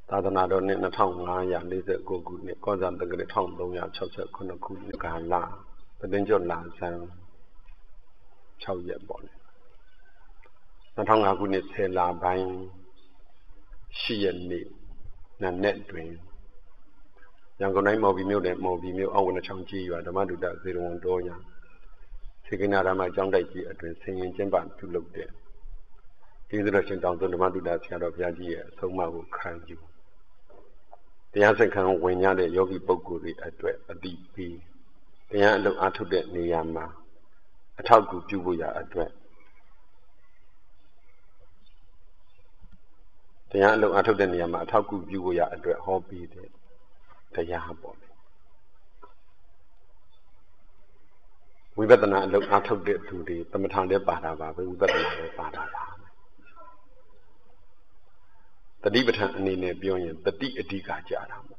သာသနာတော်နှစ်2549ခုနှစ်ကောဇာတက္ကရာ1369ခုနှစ်ကာလပဋိညောလာဆန်း6ရက်ပေါ့လေ2005ခုနှစ်10လပိုင်း10ရက်နေ့နေ့တွင်ရန်ကုန်တိုင်းမော်ဘီမြို့နယ်မော်ဘီမြို့အောက်ဝနချောင်းကြီးရွာဓမ္မဒုတဇေရဝံတော်ညာစေကနာဓမ္မကျောင်းတိုက်ကြီးအတွင်ဆင်ရင်ကျင်းပပြုလုပ်တဲ့ဒီသရရှင်တောင်သွန်းဓမ္မဒုတဆရာတော်ဘုရားကြီးရဲ့အဆုံးအမကိုခံယူတရားစခန်းဝင်ရတဲ့ယောဂီပုဂ္ဂိုလ်တွေအတွက်အတိပေးတရားအလုပ်အားထုတ်တဲ့နေရာမှာအထောက်အကူပြုဖို့ရအတွက်တရားအလုပ်အားထုတ်တဲ့နေရာမှာအထောက်အကူပြုဖို့ရအတွက်ဟောပေးတဲ့တရားပေါ့လေဝိပဿနာအလုပ်အားထုတ်တဲ့သူတွေသမထလည်းပါတာပါပဲဝိပဿနာလည်းပါတာပါတတိပဋ္ဌာန်အနေနဲ့ပြောရင်တတိအဓိကကြတာပေါ့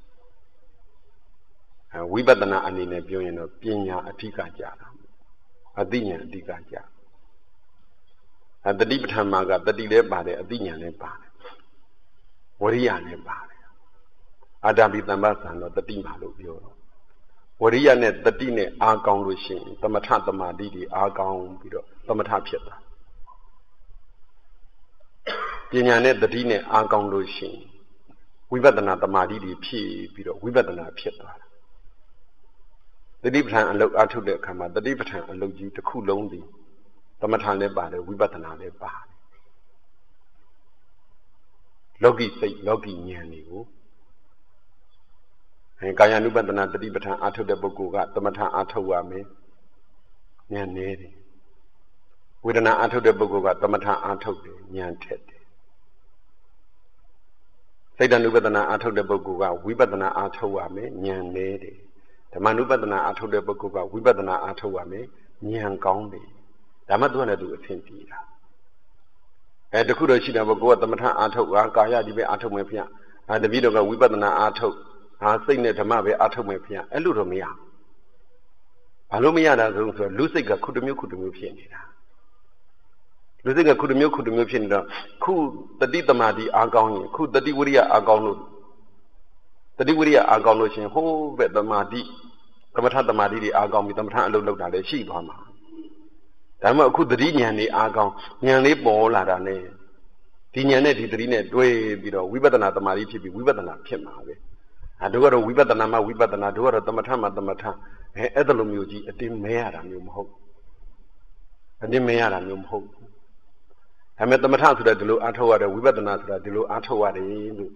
ဝိပဿနာအနေနဲ့ပြောရင်တော့ပညာအဓိကကြတာပေါ့အသိဉာဏ်အဓိကကြတတိပဋ္ဌာန်မှာကတတိလည်းပါတယ်အသိဉာဏ်လည်းပါတယ်ဝရိယလည်းပါတယ်အာတာပိတမ္ပသံတော့တတိမှာလို့ပြောတော့ဝရိယနဲ့တတိနဲ့အားကောင်းလို့ရှိရင်သမထသမာဓိတွေအားကောင်းပြီးတော့သမထဖြစ်တာပညာနဲ့တတိနဲ့အားကောင်းလို့ရှိရင်ဝိပဿနာသမာဓိတွေဖြည့်ပြီးတော့ဝိပဿနာဖြစ်သွားတာတတိပဋ္ဌာန်အလုပ်အားထုတ်တဲ့အခါမှာတတိပဋ္ဌာန်အလုပ်ကြီးတစ်ခုလုံးဒီသမထလည်းပါတယ်ဝိပဿနာလည်းပါတယ်လောကီစိတ်လောကီဉာဏ်တွေကိုကာယ ानु ပတနာတတိပဋ္ဌာန်အားထုတ်တဲ့ပုဂ္ဂိုလ်ကသမထအားထုတ်ရမယ်ဉာဏ်နည်းတယ်ဝေဒနာအားထုတ်တဲ့ပုဂ္ဂိုလ်ကသမထအားထုတ်တယ်ဉာဏ်ထက်တယ်စိတ် ानु ပတနာအားထုတ်တဲ့ပုဂ္ဂိုလ်ကဝိပဿနာအားထုတ်ရမယ်ဉာဏ်နည်းတယ်ဓမ္မ ानु ပတနာအားထုတ်တဲ့ပုဂ္ဂိုလ်ကဝိပဿနာအားထုတ်ရမယ်ဉာဏ်ကောင်းတယ်ဒါမှသူကလည်းသူအဆင်ပြေတာတခုတော့ရှိတာပေါ့ကိုကသမထအားထုတ်ကာယဒီပဲအားထုတ်မယ်ဖေ။တပည့်တော်ကဝိပဿနာအားထုတ်စိတ်နဲ့ဓမ္မပဲအားထုတ်မယ်ဖေ။အဲ့လိုတော့မရဘူး။ဘာလို့မရတာဆိုတော့လူစိတ်ကခုတစ်မျိုးဖြစ်နေတာ။လူစိတ်ကခုတစ်မျိုးဖြစ်နေတော့ခုတတိတမာတိအားကောင်းရင်ခုတတိဝိရိယအားကောင်းလို့ရှင်ဟိုးပဲတမာတိသမထတမာတိတွေအားကောင်းပြီးသမထအလုပ်လုပ်တာလည်းရှိသွားမှာ။ဒါမှအခုတတိဉာဏ်လေးအားကောင်းဉာဏ်လေးပေါ်လာတာနဲ့ဒီဉာဏ်နဲ့ဒီတတိနဲ့တွဲပြီးတော့ဝိပဿနာတမာတိဖြစ်ပြီးဝိပဿနာဖြစ်မှာပဲတို့ကတော့ဝိပဿနာမှဝိပဿနာတို့ကတော့သမထမှသမထအဲ့ဒါလိုမျိုးကြီးအတင်းမဲရတာမျိုးမဟုတ်ဒါပေမဲ့သမထဆိုတာဒီလိုအားထုတ်ရတယ်ဝိပဿနာဆိုတာဒီလိုအားထုတ်ရတယ်လို့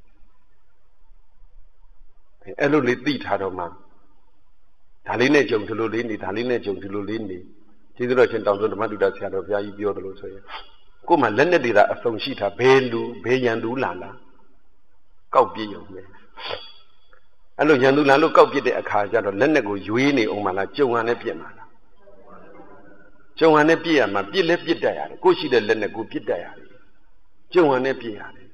အဲ့လိုလေးသိထားတော့မှဒါလေးနဲ့ကြုံဒီလိုလေးနေဒါလေးနဲ့ကြုံဒီလိုလေးနေကျေးဇူးတော်ရှင်တောင်စွန်းဓမ္မဒုတဆရာတော်ဘုရားကြီးပြောတယ်လို့ဆိုရင်ကို့မှာလက်နဲ့တည်းသာအစုံရှိတာဘယ်ရန်သူလာကောက်ပြည့်ရုံပဲအဲ့လိုရန်သူလာလို့ကောက်ပြစ်တဲ့အခါကျတော့လက်နဲ့ကိုရွေးနေအောင်မလားကြုံရနဲ့ပြစ်မှာလားကြုံရနဲ့ပြစ်ရမှာပြစ်လဲပြစ်တတ်ရတယ်ကို့ရှိတဲ့လက်နဲ့ကိုပြစ်တတ်ရတယ်ကြုံရနဲ့ပြစ်ရတယ်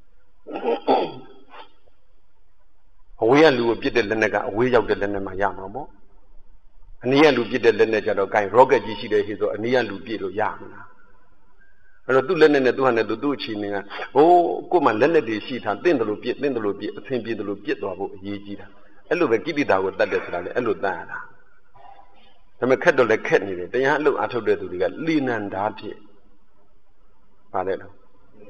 အဝေးကလူကိုပြစ်တဲ့လက်နဲ့ကအဝေးရောက်တဲ့လက်နဲ့မှရမှာပေါ့အနည်းကလူပြစ်တဲ့လက်နဲ့ကြတော့ဂိုင်းရော့ကက်ကြီးရှိတဲ့ဟေ့ဆိုအနည်းကလူပြစ်လို့ရမလားအဲ့တော့သူ့လက်နဲ့သူ့ဟာနဲ့သူ့အချိန်ကကို့မှာလက်နဲ့တွေရှိထားတင့်တယ်လို့ပြစ်အဆင်ပြေတယ်လို့ပြစ်သွားဖို့အရေးကြီးတာအဲ့လိုပဲကိဋ္တာကိုတတ်တယ်ဆိုတာလေအဲ့လိုတတ်ရတာဒါပေမဲ့ခက်တော့လည်းခက်နေတယ်တရားအလုပ်အားထုတ်တဲ့သူတွေကလိနန္ဒာဖြစ်ပါတယ်တော့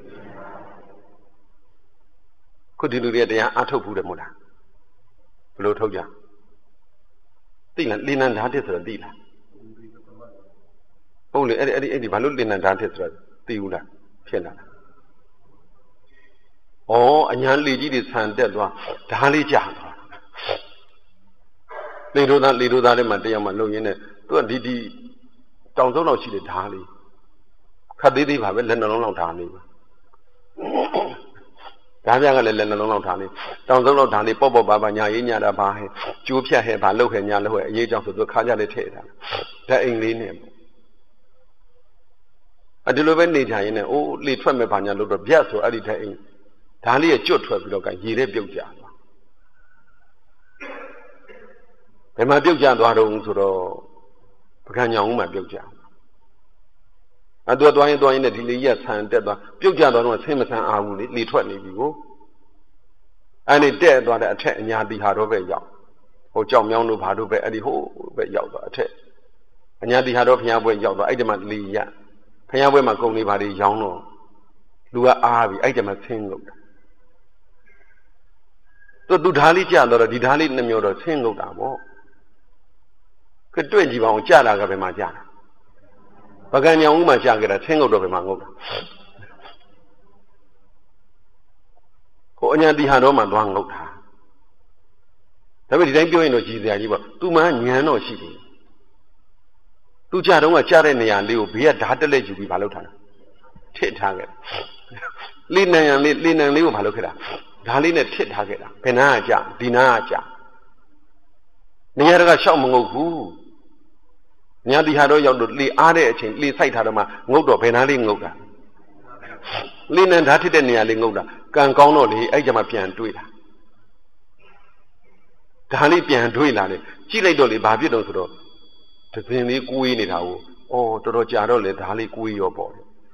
ခုဒီလူတွေတရားအားထုတ်ဘူးတယ်မို့လားဘယ်လိုထုတ်ကြသိလားလိနန္ဒာဖြစ်ဆိုတော့သိလားဟုတ်လေအဲ့ဒီဘာလို့လိနန္ဒာဖြစ်ဆိုတော့သိဘူးလားဖြစ်လာတာအညာလေကြီးတွေဆန်တက်သွားဓာလေးကြာသွားလေတို့သားလေးမှတရားမှလုံရင်းနဲ့သူကဒီတောင်စုံလောက်ရှိတဲ့ဓာလေးခတ်သေးပါပဲလက်နှလုံးလောက်ဓာလေးပါဓာပြကလည်းလက်နှလုံးလောက်ဓာလေးတောင်စုံလောက်ဓာလေးပေါ့ပါညာရေးညာတာဘာဟဲကျိုးဖြတ်ဟဲဘာလှုပ်ဟဲညာလှုပ်ဟဲအရေးကြောင့်ဆိုသူခါကြလေးထည့်တာဓာတ်အိမ်လေးနဲ့ဒီလိုပဲနေကြရင်လည်းလေထွက်မဲ့ဘာညာလို့တော့ဗျတ်ဆိုအဲ့ဒီတဲ့အိမ်ဓာလေးရဲ့ကျွတ်ထွက်ပြီးတော့ရေထဲပြုတ်ကျသွားဘယ်မှာပြုတ်ကျသွားတော့ဆိုတော့ပကံညောင်ဦးမှာပြုတ်ကျသူကသွားရင်နဲ့ဒီလေကြီးကဆန်တက်သွားပြုတ်ကျသွားတော့ဆင်းမဆန်အားဘူးလေထွက်နေပြီကိုအဲ့ဒီတဲ့သွားတဲ့အထက်အညာတိဟာတော့ပဲရောက်ဟိုကြောက်မြောင်းတို့ဘာတို့ပဲအဲ့ဒီဟိုပဲရောက်သွားအထက်အညာတိဟာတော့ဘုရားပွဲရောက်သွားအဲ့ဒီမှာလီရဘုရားပွဲမှာကုံလေးဘာတွေရောင်းတော့လူကအားပြီအဲ့ဒီမှာဆင်းလို့သူဓာလေးကြာတော့ဒီဓာလေးနှမျိုးတော့ဆင်းလို့တာပေါ့ကတွေ့ကြည့်ပါအောင်ကြာတာကဘယ်မှာကြာတာပကံညောင်ဦးမှာကြာကြတာဆင်းလို့တော့ဘယ်မှာငုတ်တာကိုအညာတိဟာတော့မှသွားငုတ်တာဒါပေမဲ့ဒီတိုင်းပြောရင်တော့ကြည်စရာကြီးပေါ့သူမှညံတော့ရှိတယ်သူကြတော့ကကြားတဲ့နေရာလေးကိုဘေးကဓာတ်တက်လက်ယူပြီးမလုပ်ထားတာထစ်ထားခဲ့လိနံရံလေးလိနံလေးကိုမလုပ်ခဲ့တာဓာလေးနဲ့ထစ်ထားခဲ့တာဘယ်နာကကြာဒီနာကကြာနေရာကရှောက်မငုတ်ဘူးညာတိဟာတော့ရောက်တော့လေအားတဲ့အချိန်လေဆိုင်ထားတော့မှငုတ်တော့ဘယ်နာလေးငုတ်တာလိနံဓာတ်ထစ်တဲ့နေရာလေးငုတ်တာကံကောင်းတော့လေအဲ့ကြမှာပြန်တွေးတာဒါလေးပြန်တွေးလာတယ်ကြည့်လိုက်တော့လေဘာဖြစ်တော့ဆိုတော့သစင်လေးကိုွေးနေတာကိုတော်တော်ကြာတော့လေဒါလေးကိုွေးရောပေါ့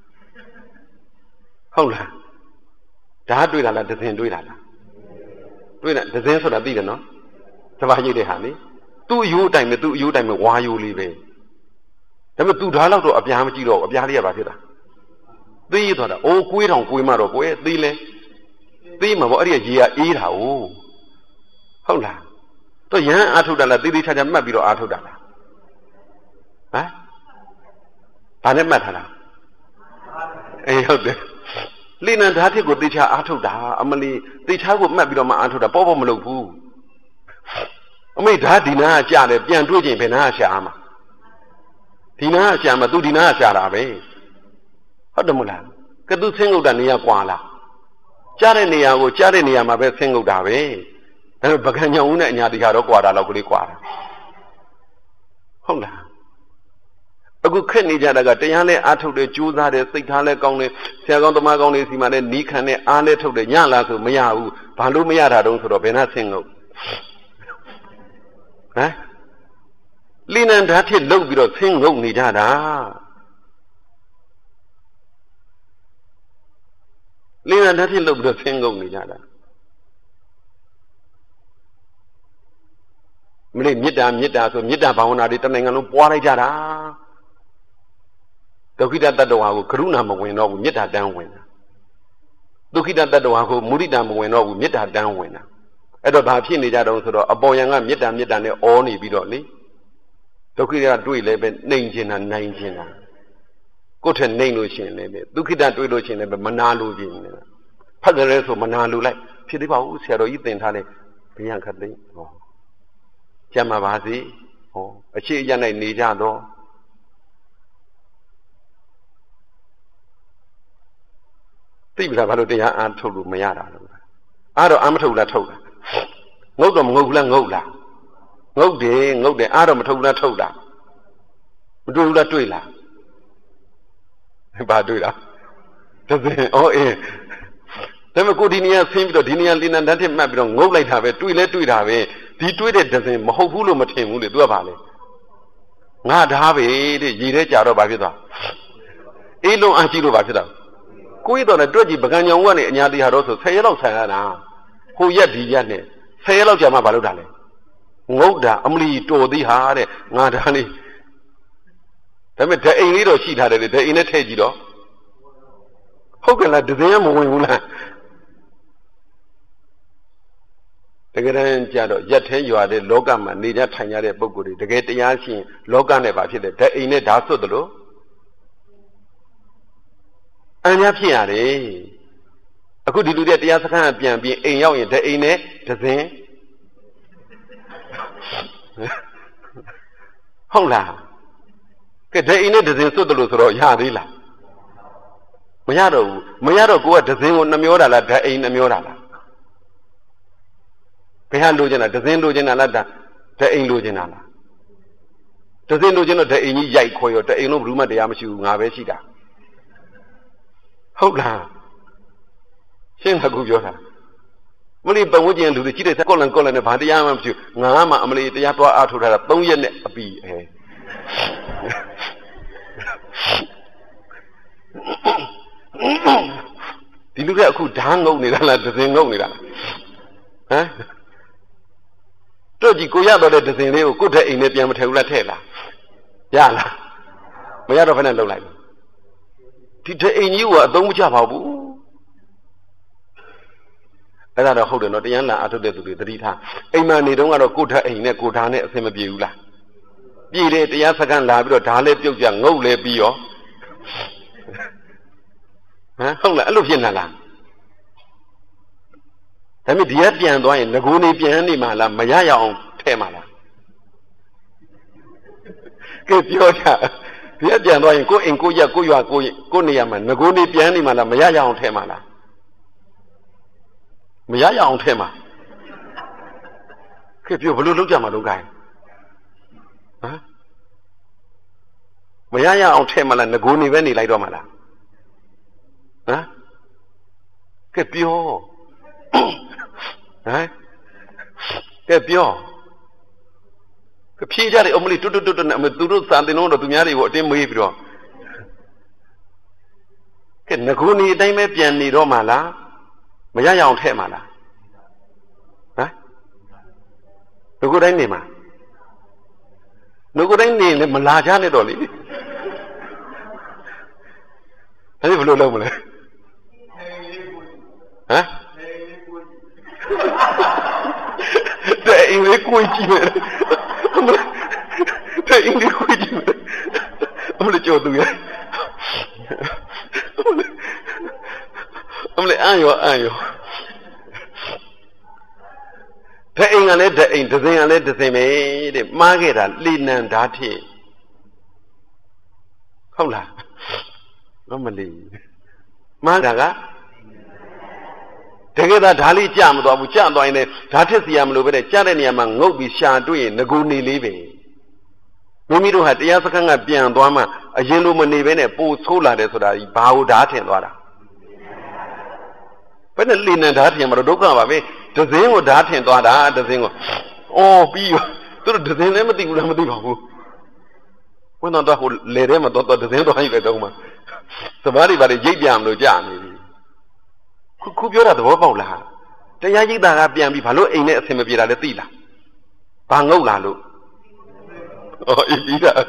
ဟုတ်လားဓာတ်တွေးလာလားသစင်တွေးလာလားတွေးတာသစင်ဆိုတာသိတယ်နော်သဘာရိတ်တဲ့ဟာလေသူ့အယိုးတိုင်းပဲသူ့အယိုးတိုင်းပဲဝါယိုလေးပဲဒါပေမဲ့သူဓာတ်လောက်တော့အပြားမကြည့်တော့အပြားလေးကဘာဖြစ်တာသိရသွားတာကိုွေးတောင်ကိုွေးမှတော့ကိုယ်သိလဲသိမှာပေါ့အဲ့ဒီရေကအေးတာဟုတ်လားတော့ရဟန်းအာထုတ်တာလားသေသေးချာချာမှတ်ပြီးတော့အာထုတ်တာလားဟမ်ဘာနဲ့မှတ်ထားလားအေးဟုတ်တယ်လိနံဓာတ်ထစ်ကိုသေချာအာထုတ်တာအမလီသေချာကိုမှတ်ပြီးတော့မှအာထုတ်တာပေါ့မလုပ်ဘူးအမေဓာတ်ဒီနာကကြာတယ်ပြန်တွေးခြင်းဘယ်နာကရှာမှာဒီနာကရှာမှာသူဒီနာကရှာတာပဲဟုတ်တယ်မလားကသူဆင်းငုတ်တာနေရာကွာလားကြားတဲ့နေရာကိုကြားတဲ့နေရာမှာပဲဆင်းငုတ်တာပဲဒါပေမဲ့ပကံညောင်ဦးနဲ့အညာတိကတော့ကွာတာလောက်ကလေးကွာတာဟုတ်လားအခုခက်နေကြတာကတရားနဲ့အားထုတ်တယ်ကြိုးစားတယ်စိတ်ထားလဲကောင်းတယ်ဆရာကောင်းသမားကောင်းတွေစီမှာလည်းနီးခံနဲ့အားနဲ့ထုတ်တယ်ညလားဆိုမရဘူးဘာလို့မရတာတုံးဆိုတော့ဘယ်နှဆင်းငုတ်ဟမ်လိနံဓာတ်ထစ်လုတ်ပြီးတော့ဆင်းငုတ်နေကြတာလိနံဓာတ်ထစ်လုတ်ပြီးတော့ဆင်းငုတ်နေကြတာမလေးမေတ္တာဆိုမေတ္တာဘာဝနာတွေတနိုင်ငံလုံးပွားလိုက်ကြတာဒုက္ခိတတ္တဝါကိုကရုဏာမဝင်တော့ဘူးမေတ္တာတန်းဝင်တာဒုက္ခိတတ္တဝါကိုမုဒိတာမဝင်တော့ဘူးမေတ္တာတန်းဝင်တာအဲ့တော့ဘာဖြစ်နေကြတော့ဆိုတော့အပေါ်ယံကမေတ္တာနဲ့အောနေပြီးတော့လေဒုက္ခိတတွေ့လဲပဲနှိမ်ခြင်းတာနိုင်ခြင်းတာကိုယ့်ထက်နှိမ်လို့ရှိရင်လည်းပဲဒုက္ခိတတွေ့လို့ရှိရင်လည်းပဲမနာလို့ခြင်းနေတာဖတ်ကြရဲဆိုမနာလို့လိုက်ဖြစ်သေးပါဘူးဆရာတော်ကြီးသင်ထားတယ်ဘယံခတ်သိဟောကျမ်းမှာပါစီဟောအခြေအရ၌နေကြတော့သိပြီလားဘာလို့တရားအားထုတ်လို့မရတာလဲအားတော့အာမထုတ်လားထုတ်လားငုတ်တော့မငုတ်ဘူးလားငုတ်လားငုတ်တယ်အားတော့မထုတ်ဘူးလားထုတ်လားမတွေ့ဘူးလားတွေ့လားဘာတွေ့လားသစင်အေးဒါပေမဲ့ကိုဒီနေရာဆင်းပြီးတော့ဒီနေရာလိနံဓာတ်ထစ်မှတ်ပြီးတော့ငုတ်လိုက်တာပဲတွေ့လဲတွေ့တာပဲဒီတွေးတဲ့ဒဇင်မဟုတ်ဘူးလို့မထင်ဘူးလေသူကဘာလဲငါဓာပဲတဲ့ရေထဲကြာတော့ဘာဖြစ်သွားအေးလုံးအကြည့်လို့ဘာဖြစ်တာကိုယ်တော့လည်းတွက်ကြည့်ပကံညောင်ကနေအညာတိဟာတော့ဆို10ရက်လောက်ဆန်ရတာဟိုရက်ဒီရက်နဲ့10ရက်လောက်ကြာမှဘာလုပ်တာလဲငုတ်တာအမလီတော်သေးဟာတဲ့ငါဓာလေးဒါပေမဲ့ဓာအိမ်လေးတော့ရှိထားတယ်လေဓာအိမ်နဲ့ထည့်ကြည့်တော့ဟုတ်ကဲ့လားဒဇင်ကမဝင်ဘူးလားတကယ်တမ်းကြတော့ရက်ထဲရွာတဲ့လောကမှာနေကြထိုင်ကြတဲ့ပုဂ္ဂိုလ်တွေတကယ်တရားရှိရင်လောကနဲ့ဘာဖြစ်လဲဓာတ်အိမ်နဲ့ဓာတ်ဆွတ်တယ်လို့အញ្ញဖြစ်ရတယ်အခုဒီလူတွေတရားစခန်းပြန်ပြီးအိမ်ရောက်ရင်ဓာတ်အိမ်နဲ့ဒဇင်ဟုတ်လားကဲဓာတ်အိမ်နဲ့ဒဇင်ဆွတ်တယ်လို့ဆိုတော့ရသေးလားမရတော့ဘူးမရတော့ကိုကဒဇင်ကိုနှမျောတာလားဓာတ်အိမ်နှမျောတာလားဘယ်ဟာလိုချင်တာဒဇင်လိုချင်တာလားဓာတ်အိမ်လိုချင်တာလားဒဇင်လိုချင်တော့ဓာတ်အိမ်ကြီးရိုက်ခေါ်ရောဓာတ်အိမ်လုံးဘယ်သူမှတရားမရှိဘူးငါပဲရှိတာဟုတ်လားရှင်းတာကူပြောတာမလီပတ်ဝန်းကျင်လူတွေကြည့်တဲ့ကော့လန်နဲ့ဘာတရားမှမရှိဘူးငါမှအမလီတရားသွားအားထုတ်ထားတာ3ရက်နဲ့အပီဒီလူကအခုဓာငုံနေတာလားဒဇင်ငုံနေတာလား hả tôi chỉ cố gắng đó để thực hiện liệu cụ thể in để tiền mà theo là thế là dạ là bây giờ đâu phải là lâu lại thì thế in như vậy tôi mới chả bảo bố cái đó không được nói tiếng là tôi để tụi đi tha anh mà này đúng là cụ thể in này cụ thể này xem mà biểu là biểu để tiếng sắc gan là biểu đá lên tiêu chẳng ngâu lên biểu hả không là lúc hiện là làm thế mình điết tiền đó là cú này tiền này mà là mà giá giàu thế mà là cái biểu cha điết tiền đó là cô giờ cô này mà cú này tiền này mà là mà giá giàu thế mà là mà giá giàu thế mà cái biểu bao lúc giờ mà đúng cái hả mà giá giàu thế mà là cú này về này lại đó mà là hả cái biểu hả cái biểu cái phi ra thì ông ấy tụt nè mà tụt sang thì nó tụi nhà đi vợ thêm mấy biểu cái nè cô này đây mấy tiền này đó mà là mà giá giàu thế mà là hả nó có đánh này mà nó có đánh này mà là cha này đó đi thế thì lâu mà này hả để anh lấy quay chi mẹ để anh lấy quay chi mẹ ông lại cho tụi ấy ông lại ai rồi thế anh lấy để anh thực hiện mấy để má cái là liên năng đá thì không là nó mà lì má là cái thế cái đó đá lý chạm đó bu chạm đó này đá thiết gì mà lúc đấy chạm này mà ngốc bị xa đuôi nó gu nỉ lý về mình đâu hạt ya sắc ngã biển đó mà yên lúc mà nỉ về này bu xô lại đấy, rồi bao đá thiền đó là vậy nên liên đá thiền mà đâu có mà về thực hiện của đá thiền đó đã thực hiện của bây giờ tôi thực hiện đấy mà tìm bảo when nó đó lề đấy mà tôi thực hiện đó hay vậy đâu mà sao vậy vậy dễ dàng rồi chạm khu biểu đạt đó bao là thế giá trị ta biển bị phải lỗi anh này xem mà bị ra để tì là bằng ngâu là luôn ý là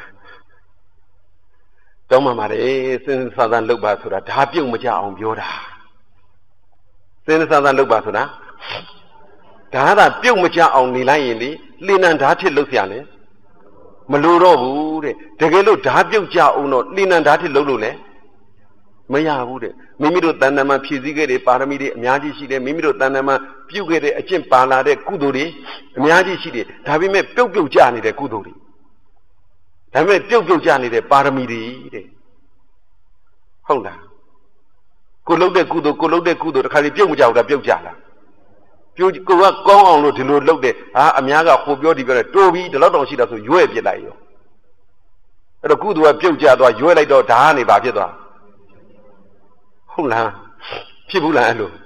trong mà đấy xin sao gian lúc bà số đó đã biết mà cha ông biểu đạt xin sao gian lúc bà số đó đã là biết mà cha ông đi lại gì liên an đã thiết lúc gì này mà lưu đó bu đấy thế cái lúc đã biết cha ông nó liên an đã thiết lúc này mấy nhà bu đấy mình được tận mà phi gì cái đấy parami đấy nhà gì xí đấy mình được tận mà biểu cái đấy trên parla đấy cú đồ đấy nhà gì xí đấy đã bị mấy biểu cha này đấy cú đồ đấy đã bị biểu cha này đấy parami đấy không là cô lâu đấy cú đồ khai biểu cha đã biểu cha là biểu cô con ông rồi thì lâu đấy nhà cái khu biểu đi cái trâu bị đó đâu xí đó rồi dối bị lại rồi đó cú đồ biểu cha đó dối lại đó đá này vào biết đó không làဖြစ်ဘူးလားအဲ့လို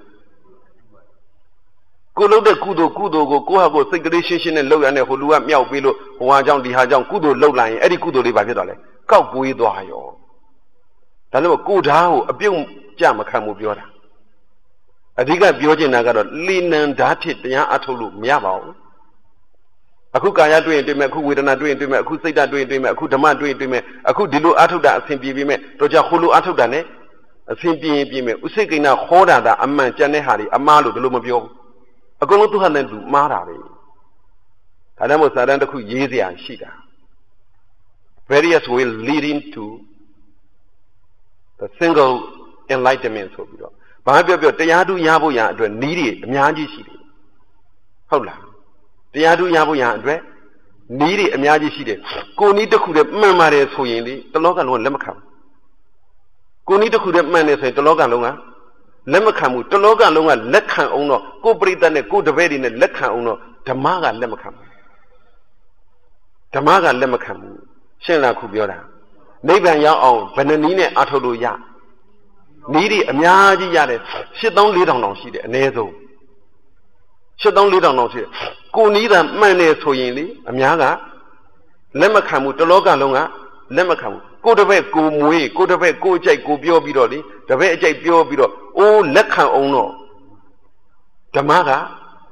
ကိုလုံးတဲ့ကုသိုလ်ကိုကိုဟာကိုစိတ်ကလေးရှင်းရှင်းနဲ့လုပ်ရတဲ့ဟိုလူကမြောက်ပြီးလို့ဟိုဟာကြောင့်ဒီဟာကြောင့်ကုသိုလ်လုပ်လိုက်ရင်အဲ့ဒီကုသိုလ်လေးဘာဖြစ်သွားလဲကောက်ကွေးသွားရောဒါလို့ကိုဓာတ်ကိုအပြုတ်ကြမခံဘူးပြောတာအဓိကပြောချင်တာကတော့လီနံဓာတ်ဖြစ်တရားအထုတ်လို့မရပါဘူးအခုကာယတွေ့ရင်တွေ့မယ်အခုဝေဒနာတွေ့ရင်တွေ့မယ်အခုစိတ်ဓာတ်တွေ့ရင်တွေ့မယ်အခုဓမ္မတွေ့ရင်တွေ့မယ်အခုဒီလိုအထုတ်တာအစဉ်ပြေပြီးမယ်တော့ကြဟိုလိုအထုတ်တာ ਨੇ အစဉ်ပြေရင်ပြေမယ်ဥစိတ်ကိန်းဟောတာအမှန်ကျန်တဲ့ဟာတွေအမှားလို့ဘယ်လိုမပြောဘူးအကုန်လုံးသူဟာနဲ့သူမှားတာပဲဒါနဲ့မို့စာတန်းတစ်ခုရေးစရာရှိတာ various way leading to the single enlightenment ဆိုပြီးတော့ဘာပြောတရားတူရဖို့ရအတွက်နည်းတွေအများကြီးရှိတယ်ဟုတ်လားတရားတူရဖို့ရအတွက်နည်းတွေအများကြီးရှိတယ်ကိုနည်းတစ်ခုတည်းမှန်ပါတယ်ဆိုရင်လေတလောကလုံးလက်မခံကိုနည်းတစ်ခုတည်းမှန်တယ်ဆိုရင်တလောကလုံးကလက်မခံဘူးတလောကလုံးကလက်ခံအောင်တော့ကိုပရိသတ်နဲ့ကိုတပည့်တွေနဲ့လက်ခံအောင်တော့ဓမ္မကလက်မခံဘူးဓမ္မကလက်မခံဘူးရှင်းလားခုပြောတာနိဗ္ဗာန်ရောက်အောင်ဘယ်နှနည်းနဲ့အထုတ်လို့ရနည်းတွေအများကြီးရတယ်7400တောင်ရှိတယ်အနည်းဆုံး7400တောင်ရှိတယ်ကိုနည်းသာမှန်တယ်ဆိုရင်လေအများကလက်မခံဘူးတလောကလုံးကလက်မခံဘူးကိုတပည့်ကိုမွေးကိုတပည့်ကိုကြိုက်ကိုပြောပြီးတော့လေတပည့်အကြိုက်ပြောပြီးတော့အိုးလက်ခံအောင်တော့ဓမ္မက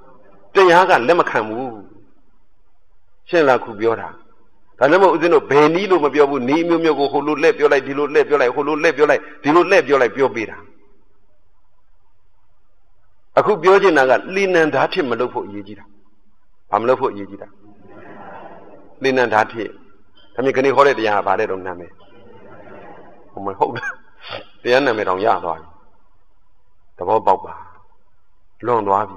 တရားကလက်မခံဘူးရှင်းလားခုပြောတာဒါနဲ့မဟုတ်ဦးဇင်းတို့ဘယ်နည်းလို့မပြောဘူးနီးမျိုးမျိုးကိုဟိုလိုလက်ပြောလိုက်ဒီလိုလက်ပြောလိုက်ဟိုလိုလက်ပြောလိုက်ဒီလိုလက်ပြောလိုက်ပြောပေးတာအခုပြောချင်တာကလိဏ္ဍာဖြစ်မလုပ်ဖို့အရေးကြီးတာဘာမလုပ်ဖို့အရေးကြီးတာလိဏ္ဍာဖြစ်ဒါမြင်ကနေဟောတဲ့တရားကဘာလဲတော့နာမည်ဟိုမဟုတ်လားတရားနာမည်တောင်ရသွားပြီသဘောပေါက်ပါလွန်သွားပြီ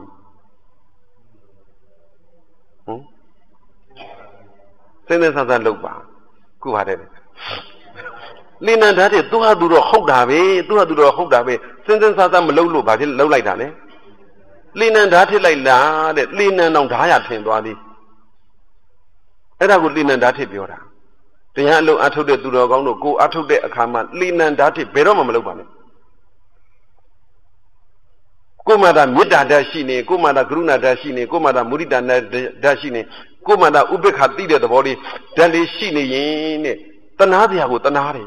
စဉ်းစားစားလုပ်ပါခုပါတဲ့လိဏ္ဍာတဲ့သူဟာသူတော့ဟုတ်တာပဲသူဟာသူတော့ဟုတ်တာပဲစဉ်းစားစားမလုပ်လို့ဘာဖြစ်လုပ်လိုက်တာလဲလိဏ္ဍာဖြစ်လိုက်လားတဲ့လိဏ္ဍအောင်ဓာရထင်သွားသည်အဲ့ဒါကိုလိဏ္ဍာဖြစ်ပြောတာတရားအလုံးအထုတ်တဲ့သူတော်ကောင်းတို့ကိုအထုတ်တဲ့အခါမှာလိဏ္ဍာဖြစ်ဘယ်တော့မှမလုပ်ပါနဲ့ကိုမှသာမေတ္တာဓာတ်ရှိနေကိုမှသာကရုဏာဓာတ်ရှိနေကိုမှသာမုဒိတာဓာတ်ရှိနေကိုမှသာဥပေက္ခသိတဲ့သဘောလေးဓာတ်လေးရှိနေရင်တဲ့တဏှာတရားကိုတဏှာတယ်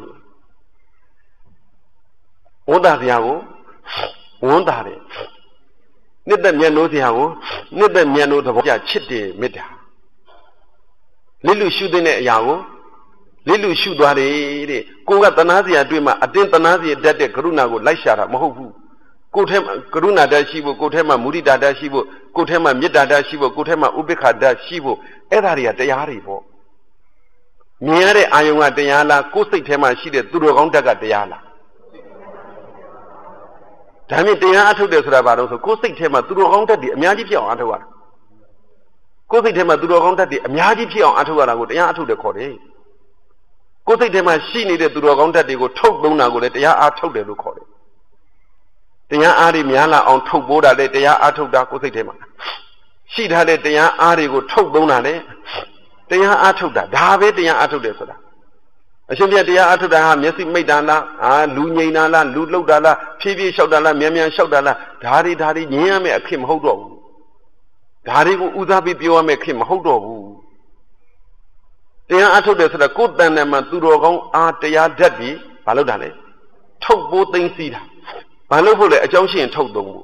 ဝန္တာတရားကိုဝန္တာတယ်နှစ်သက်မြတ်နိုးတရားကိုနှစ်သက်မြတ်နိုးသဘောကြချစ်တယ်မေတ္တာလိလူရှုတဲ့အရာကိုလိလူရှုသွားတယ်တဲ့ကိုကတဏှာတရားတွေ့မှအတင်းတဏှာတရားတတ်တဲ့ကရုဏာကိုလိုက်ရှာတာမဟုတ်ဘူးကိုယ်ထဲမှာကရုဏာဓာတ်ရှိဖို့ကိုယ်ထဲမှာမုဒိတာဓာတ်ရှိဖို့ကိုယ်ထဲမှာမေတ္တာဓာတ်ရှိဖို့ကိုယ်ထဲမှာဥပေက္ခဓာတ်ရှိဖို့အဲ့ဒါတွေကတရားတွေပေါ့မြင်ရတဲ့အာယုံကတရားလားကိုယ်စိတ်ထဲမှာရှိတဲ့သူတော်ကောင်းဓာတ်ကတရားလားဒါမြင်တရားအထုတ်တယ်ဆိုတာဘာလို့ဆိုကိုယ်စိတ်ထဲမှာသူတော်ကောင်းဓာတ်တွေအများကြီးဖြစ်အောင်အထုတ်ရတာကိုယ်စိတ်ထဲမှာသူတော်ကောင်းဓာတ်တွေအများကြီးဖြစ်အောင်အထုတ်ရတာကိုတရားအထုတ်တယ်ခေါ်တယ်ကိုယ်စိတ်ထဲမှာရှိနေတဲ့သူတော်ကောင်းဓာတ်တွေကိုထုတ်သုံးတာကိုလည်းတရားအထုတ်တယ်လို့ခေါ်တယ်တရားအားတွေများလာအောင်ထုတ်ပိုးတာလေတရားအားထုတ်တာကိုယ်စိတ်ထဲမှာရှိထားတဲ့တရားအားတွေကိုထုတ်သုံးတာလေတရားအားထုတ်တာဒါပဲတရားအားထုတ်တယ်ဆိုတာအရှင်ပြတရားအားထုတ်တာဟာမျက်စိမိတ်တာလားလူငိန်တာလားလူလှုပ်တာလားဖြည်းဖြည်းလျှောက်တာလားမြန်မြန်လျှောက်တာလားဒါတွေညင်းရမယ့်အဖြစ်မဟုတ်တော့ဘူးဒါတွေကိုဦးစားပေးပြောရမယ့်အဖြစ်မဟုတ်တော့ဘူးတရားအားထုတ်တယ်ဆိုတာကိုယ်တန်တယ်မှာသူတော်ကောင်းအားတရားဓာတ်ပြီးမလုပ်တာလေထုတ်ပိုးသိမ့်စီးတာဘာလို့ဖို့လဲအကြောင်းရှိရင်ထုတ်သုံးဖို့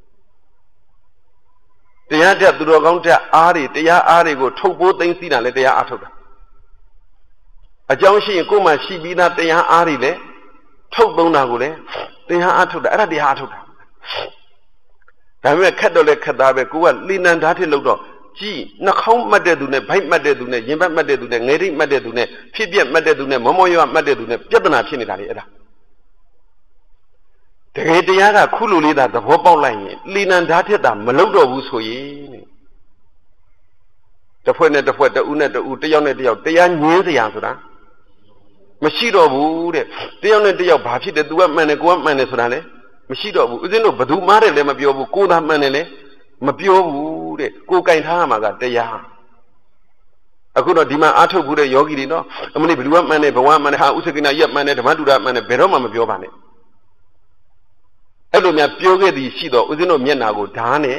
တရားတက်သူတော်ကောင်းတက်အားတွေတရားအားတွေကိုထုတ်ပိုးသိမ့်စီးတာလဲတရားအားထုတ်တာအကြောင်းရှိရင်ကိုယ်မှရှိပြီးသားတရားအားတွေလဲထုတ်သုံးတာကိုလဲတရားအားထုတ်တာအဲ့ဒါတရားအားထုတ်တာဒါပေမဲ့ခက်တော့လဲခက်သားပဲကိုကလိဏ္ဍာဖြစ်လို့တော့ကြည်နှာခေါင်းမှတ်တဲ့သူနဲ့ဗိုက်မှတ်တဲ့သူနဲ့ရင်ဘတ်မှတ်တဲ့သူနဲ့ငယ်ထိတ်မှတ်တဲ့သူနဲ့ဖြစ်ပြက်မှတ်တဲ့သူနဲ့မောမောရွမှတ်တဲ့သူနဲ့ပြဿနာဖြစ်နေတာလေအဲ့ဒါတကယ်တရားကခုလိုလေးသာသဘောပေါက်လိုက်ရင်လိဏ္ဍာဖြစ်တာမလုပ်တော့ဘူးဆိုရင်တစ်ဖွဲ့နဲ့တစ်ဖွဲ့တဦးနဲ့တဦးတယောက်နဲ့တယောက်တရားညင်းစရာဆိုတာမရှိတော့ဘူးတဲ့တယောက်နဲ့တယောက်ဘာဖြစ်တယ်သူကမှန်တယ်ကိုကမှန်တယ်ဆိုတာလေမရှိတော့ဘူးဦးဇင်းတို့ဘသူမှားတယ်လည်းမပြောဘူးကိုသာမှန်တယ်လည်းမပြောဘူးတဲ့ကိုကင်ထားရမှာကတရားအခုတော့ဒီမှာအာထုတ်ဘူးတဲ့ယောဂီတွေနော်အမလေးဘလူကမှန်တယ်ဘဝမှန်တယ်ဟာဥစ္စကိနာရက်မှန်တယ်ဓမ္မတူတာမှန်တယ်ဘယ်တော့မှမပြောပါနဲ့အဲ့လိုများပြောခဲ့သည်ရှိတော့ဦးဇင်းတို့မျက်နာကိုဓာတ်နဲ့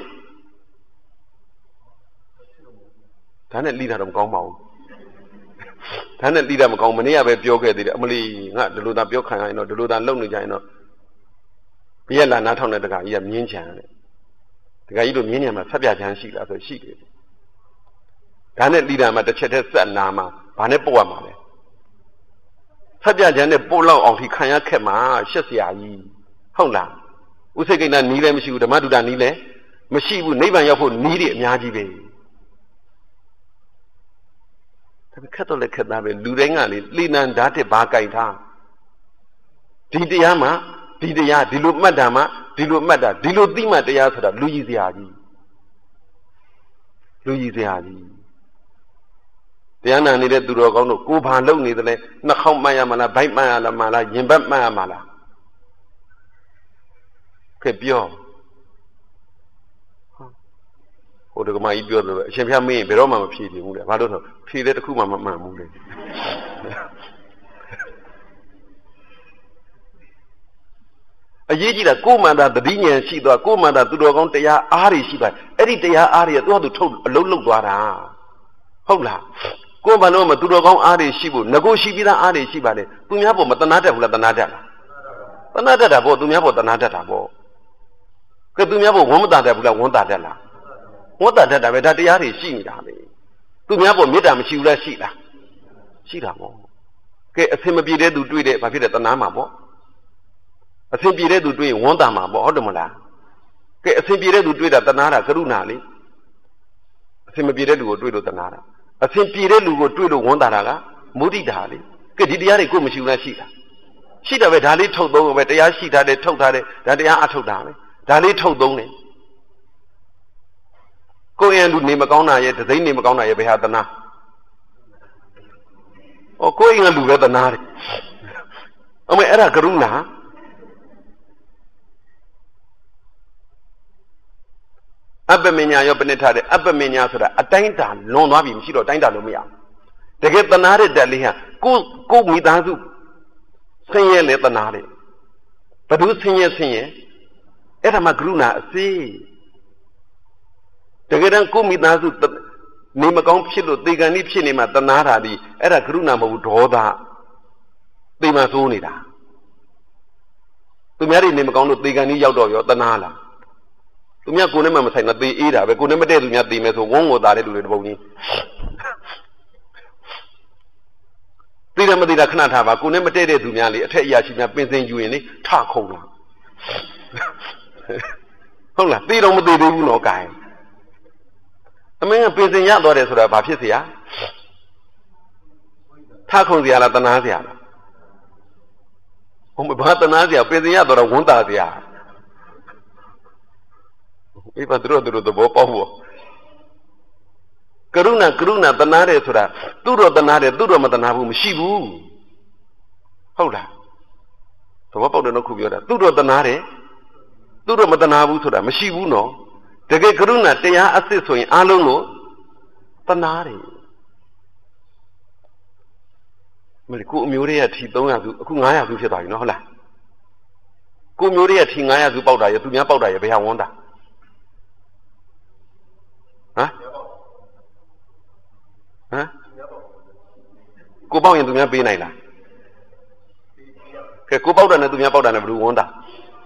လိတာတော့မကောင်းပါဘူးဓာတ်နဲ့လိတာမကောင်းမနေ့ကပဲပြောခဲ့သေးတယ်အမလီငါဒီလိုသာပြောခံရရင်တော့ဒီလိုသာလုံနေကြရင်တော့ဘယ်လာနားထောင်တဲ့တခါကြီးကမြင်းချံတယ်တခါကြီးတို့မြင်းညံမှာဆက်ပြချမ်းရှိလားဆိုရှိတယ်ဓာတ်နဲ့လိတာမှာတစ်ချက်တည်းစက်နာမှာဘာနဲ့ပို့ရမှာလဲဆက်ပြချမ်းနဲ့ပို့လောက်အောင်ထိခံရခက်မှာရှက်စရာကြီးဟုတ်လားဥစိတ်ကိန်းနီးလည်းမရှိဘူးဓမ္မတုဒ္ဒနီးလည်းမရှိဘူးနိဗ္ဗာန်ရောက်ဖို့နီးတွေအများကြီးပဲဒါပေမဲ့ခက်တော့လည်းခက်သားပဲလူတိုင်းကလေလိဏ္ဍာတဲ့ဘာကြိုက်ထားဒီတရားမှာဒီတရားဒီလိုမှတ်တာမှဒီလိုမှတ်တာဒီလိုသိမှတရားဆိုတာလူကြီးစရာကြီးတရားနာနေတဲ့သူတော်ကောင်းတို့ကိုဘာလုပ်နေသလဲနှာခေါင်းမှတ်ရမလားဗိုက်မှတ်ရမလားရင်ဘတ်မှတ်ရမလားကဲပြောဟိုတကမကြီးပြောတယ်အရှင်ဖျားမင်းဘယ်တော့မှမဖြေချင်ဘူးလေဘာလို့ဆိုဖြေတဲ့တစ်ခုမှမမှန်ဘူးလေအရေးကြီးတာကိုယ်မှန်တာတတိဉာဏ်ရှိသွားကိုယ်မှန်တာသူတော်ကောင်းတရားအားတွေရှိပါအဲ့ဒီတရားအားတွေကသူ့ဟာသူထုတ်အလုံးလုံးသွားတာဟုတ်လားကိုယ်မှန်လို့မသူတော်ကောင်းအားတွေရှိဖို့ငကိုရှိပြီးသားအားတွေရှိပါလေသူများပေါ်မတနာတတ်ဘူးလားတနာတတ်လားတနာတတ်တာပေါ့သူများပေါ်တနာတတ်တာပေါ့ကဲသူများပေါ်ဝမ်းမတာတတ်ဘူးလားဝမ်းတာတတ်လား wanda dada be dada yari shi ni da be tu nya bo metta machi la shi la shi da mo ke asin ma pi de tu twi de ba phit de tana ma po asin pi de tu twi wanda ma po hot de mo la ke asin pi de tu twi da tana da karuna le asin ma pi de tu ko twi lo tana da asin pi de lu ko twi lo wanda da ga mudita le ke diတရားတွေကိုမရှိဘူးလားရှိတာရှိတယ်ပဲဒါလေးထုတ်သုံးပဲတရားရှိတာတဲ့ထုတ်တာတဲ့ဒါတရားအထုတ်တာပဲဒါလေးထုတ်သုံးတယ်ကိုယ်ရလူနေမကောင်းတာရဲ့ဒသိန်းနေမကောင်းတာရဲ့ဘယ်ဟာတနာဩကိုယ်ရလူပဲတနာတယ်အမေအဲ့ဒါကရုဏာအပ္ပမညာရောပဏိထားတဲ့အပ္ပမညာဆိုတာအတိုင်းတာလွန်သွားပြီမရှိတော့တိုင်းတာလို့မရဘူးတကယ်တနာတဲ့တက်လေးဟာကိုမိသားစုဆင်းရဲလေတနာတယ်ဘယ်သူဆင်းရဲအဲ့ဒါမှကရုဏာအစေးတကယ်တမ်းကိုမိသားစုနေမကောင်းဖြစ်လို့သေကံဤဖြစ်နေမှတနာတာဒီအဲ့ဒါကရုဏာမဟုတ်ဘူးဒေါသသေမှစိုးနေတာသူများတွေနေမကောင်းလို့သေကံဤရောက်တော့ရောတနာလားသူများကိုယ်နဲ့မှမဆိုင်တော့သေအေးတာပဲကိုယ်နဲ့မတည့်သူများသေမယ်ဆိုဝုန်းကိုသားတဲ့လူတွေတပုံကြီးသိတယ်မသိတာခဏထားပါကိုနဲ့မတည့်တဲ့သူများလေအထက်အရာရှိများပင်စင်ယူရင်လေထခုံလာဟုတ်လားသိတော့မသိသေးဘူးနော်ကိုင်အမင်းကပင်စင်ရသွားတယ်ဆိုတာဘာဖြစ်เสียထခုံเสียလားတနာเสียလားဘုံဘာတနာเสียပင်စင်ရသွားတော့ဝန်တာเสียဒီပါတို့သဘောပေါက်ဖို့ကရုဏာတနာတယ်ဆိုတာသူ့တော့တနာတယ်သူ့တော့မတနာဘူးမရှိဘူးဟုတ်လားသဘောပေါက်တယ်နော်ခုပြောတာသူ့တော့တနာတယ်သူ့တော့မတနာဘူးဆိုတာမရှိဘူးနော်တကယ်ကရုဏာတရားအစစ်ဆိုရင်အားလုံးကိုတနာတယ်မလေးကိုအမျိုးတွေကထီ300စုအခု900စုဖြစ်သွားပြီနော်ဟုတ်လားကိုမျိုးတွေကထီ900စုပေါက်တာရသူများပေါက်တာရဘယ်ဟာဝန်းတာဟမ်ကိုပေါက်ရင်သူများပေးနိုင်လားကဲကိုပေါက်တာနဲ့သူများပေါက်တာနဲ့ဘယ်လိုဝန်းတာ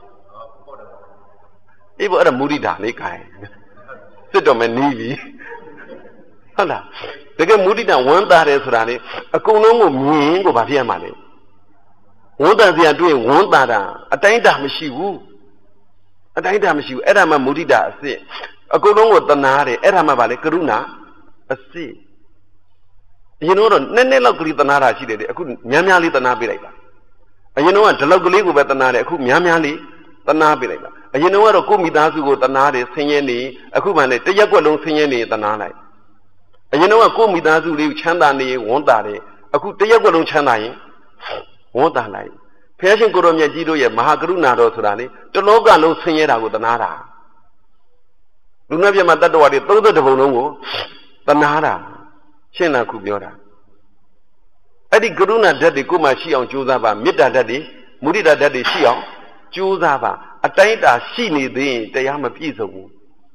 အေးဘောအဲ့ဒါမုဒိတာလေခိုင်စစ်တော်မဲ့နီးပြီဟုတ်လားတကယ်မုဒိတာဝန်းတာတယ်ဆိုတာလေအကုန်လုံးကိုမြင်ကိုဘာဖြစ်ရမှာလဲဝန်းတာစရာတွေ့ရင်ဝန်းတာတာအတိုင်းတာမရှိဘူးအဲ့ဒါမှမုဒိတာအစစ်အကုန်လုံးကိုတနာတယ်အဲ့ဒါမှဗာလေကရုဏာအစစ်အရင်တော့နည်းနည်းလောက်ကလေးတနာတာရှိတယ်လေအခုများများလေးတနာပေးလိုက်ပါအရင်တော့ဒီလောက်ကလေးကိုပဲတနာတယ်အခုများများလေးတနာပေးလိုက်ပါအရင်တော့ကိုမိသားစုကိုတနာတယ်ဆင်းရဲနေအခုမှလည်းတရက်ကွက်လုံးဆင်းရဲနေတနာလိုက်အရင်တော့ကိုမိသားစုလေးကိုချမ်းသာနေရင်ဝန်တာတယ်အခုတရက်ကွက်လုံးချမ်းသာရင်ဝန်တာလိုက်ဖျားရှင်ကိုရောမြတ်ကြီးတို့ရဲ့မဟာကရုဏာတော်ဆိုတာလေတလောကလုံးဆင်းရဲတာကိုတနာတာလူနာပြမတတ္တဝါတွေ32ပုံလုံးကိုတနာတာရှင်းလားခုပြောတာအဲ့ဒီကရုဏာဓာတ်တွေကိုမှရှိအောင်ကြိုးစားပါမေတ္တာဓာတ်တွေမုဒိတာဓာတ်တွေရှိအောင်ကြိုးစားပါအတိုင်းတာရှိနေသေးရင်တရားမပြည့်စုံဘူး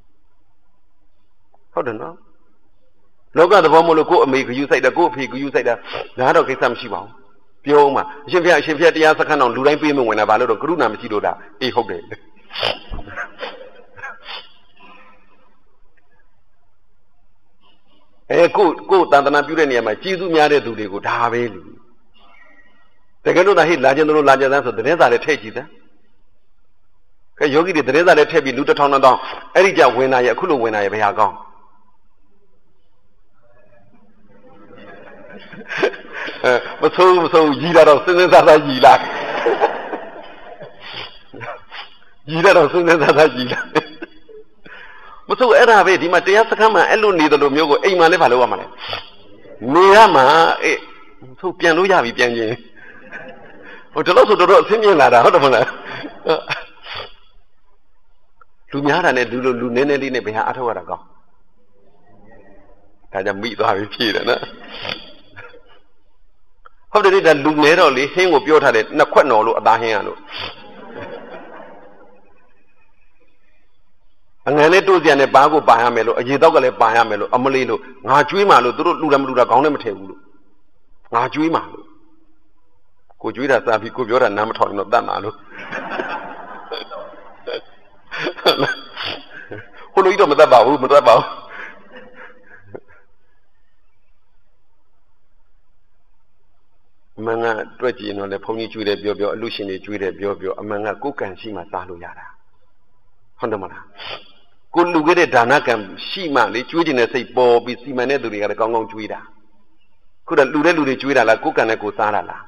ဟုတ်တယ်နော်လောကသဘောမလို့ကို့အမေဂယူဆိုင်တာကို့အဖေဂယူဆိုင်တာဒါတော့ကိစ္စမရှိပါဘူးပြောမှအရှင်ဖျက်တရားစခန်းအောင်လူတိုင်းပြေးမဝင်တာဘာလို့တော့ကရုဏာမရှိလို့တာအေးဟုတ်တယ်ကိုတန်တနာပြုတဲ့နေရာမှာကျေးဇူးများတဲ့သူတွေကိုဒါပဲလေတကယ်လို့သာဟိလာခြင်းတို့လာကြတဲ့ဆိုသတင်းစာတွေထည့်ကြည့်တယ်ခဲယောဂီတွေသတင်းစာတွေထည့်ပြီးလူ1000 2000အဲ့ဒီကြဝင်လာရဲ့အခုလိုဝင်လာရဲ့ဘယ်ဟာကောင်းမဆိုးကြီးတာတော့စဉ်းစားစားကြီးလားကြီးတာတော့စဉ်းစားစားကြီးလားမဆိုအဲ့ဒါပဲဒီမှာတရားစခန်းမှာအဲ့လိုနေတယ်လို့မျိုးကိုအိမ်မှာလည်းဘာလုပ်ရမှာလဲနေရမှာအေးဆိုပြန်လို့ရပြီပြန်ချင်းဟိုတလို့ဆိုတော့အဆင်းမြင်လာတာဟုတ်တယ်မလားလူများတာနဲ့လူနည်းနည်းလေးနဲ့ဘယ်ဟာအထောက်ရတာကောင်းဒါကြောင့်မိသွားပြီဖြည့်တယ်နော်ဟုတ်တယ်ဒါလူနေတော့လေဟင်းကိုပြောထားတယ်နှစ်ခွက်နော်လို့အသားဟင်းရလို့အငန်နဲ့တို့စရာနဲ့ဘားကိုပါရမယ်လို့အရေတော့ကလည်းပါရမယ်လို့အမလေးလို့ငါကျွေးမှလို့သူတို့လူတယ်မလူတာခေါင်းနဲ့မထည့်ဘူးလို့ငါကျွေးမှလို့ကိုကျွေးတာစားပြီးကိုပြောတာနားမထောင်ရင်တော့တတ်မှာလို့ဟိုလိုကြီးတော့မတတ်ပါဘူးမတတ်ပါဘူးမင်္ဂတွေ့ကြည့်တော့လေဘုန်းကြီးကျွေးတယ်ပြောအလူရှင်တွေကျွေးတယ်ပြောအမှန်ကကိုယ်ကံရှိမှစားလို့ရတာဟုတ်တယ်မလားကိုလူခဲ့တဲ့ဒါနကံရှိမှလေကျွေးခြင်းနဲ့စိတ်ပေါ်ပြီးစီမံတဲ့သူတွေကလည်းကောင်းကောင်းကျွေးတာခုတော့လူတဲ့လူတွေကျွေးတာလားကိုယ်ကံနဲ့ကိုယ်စားတာလား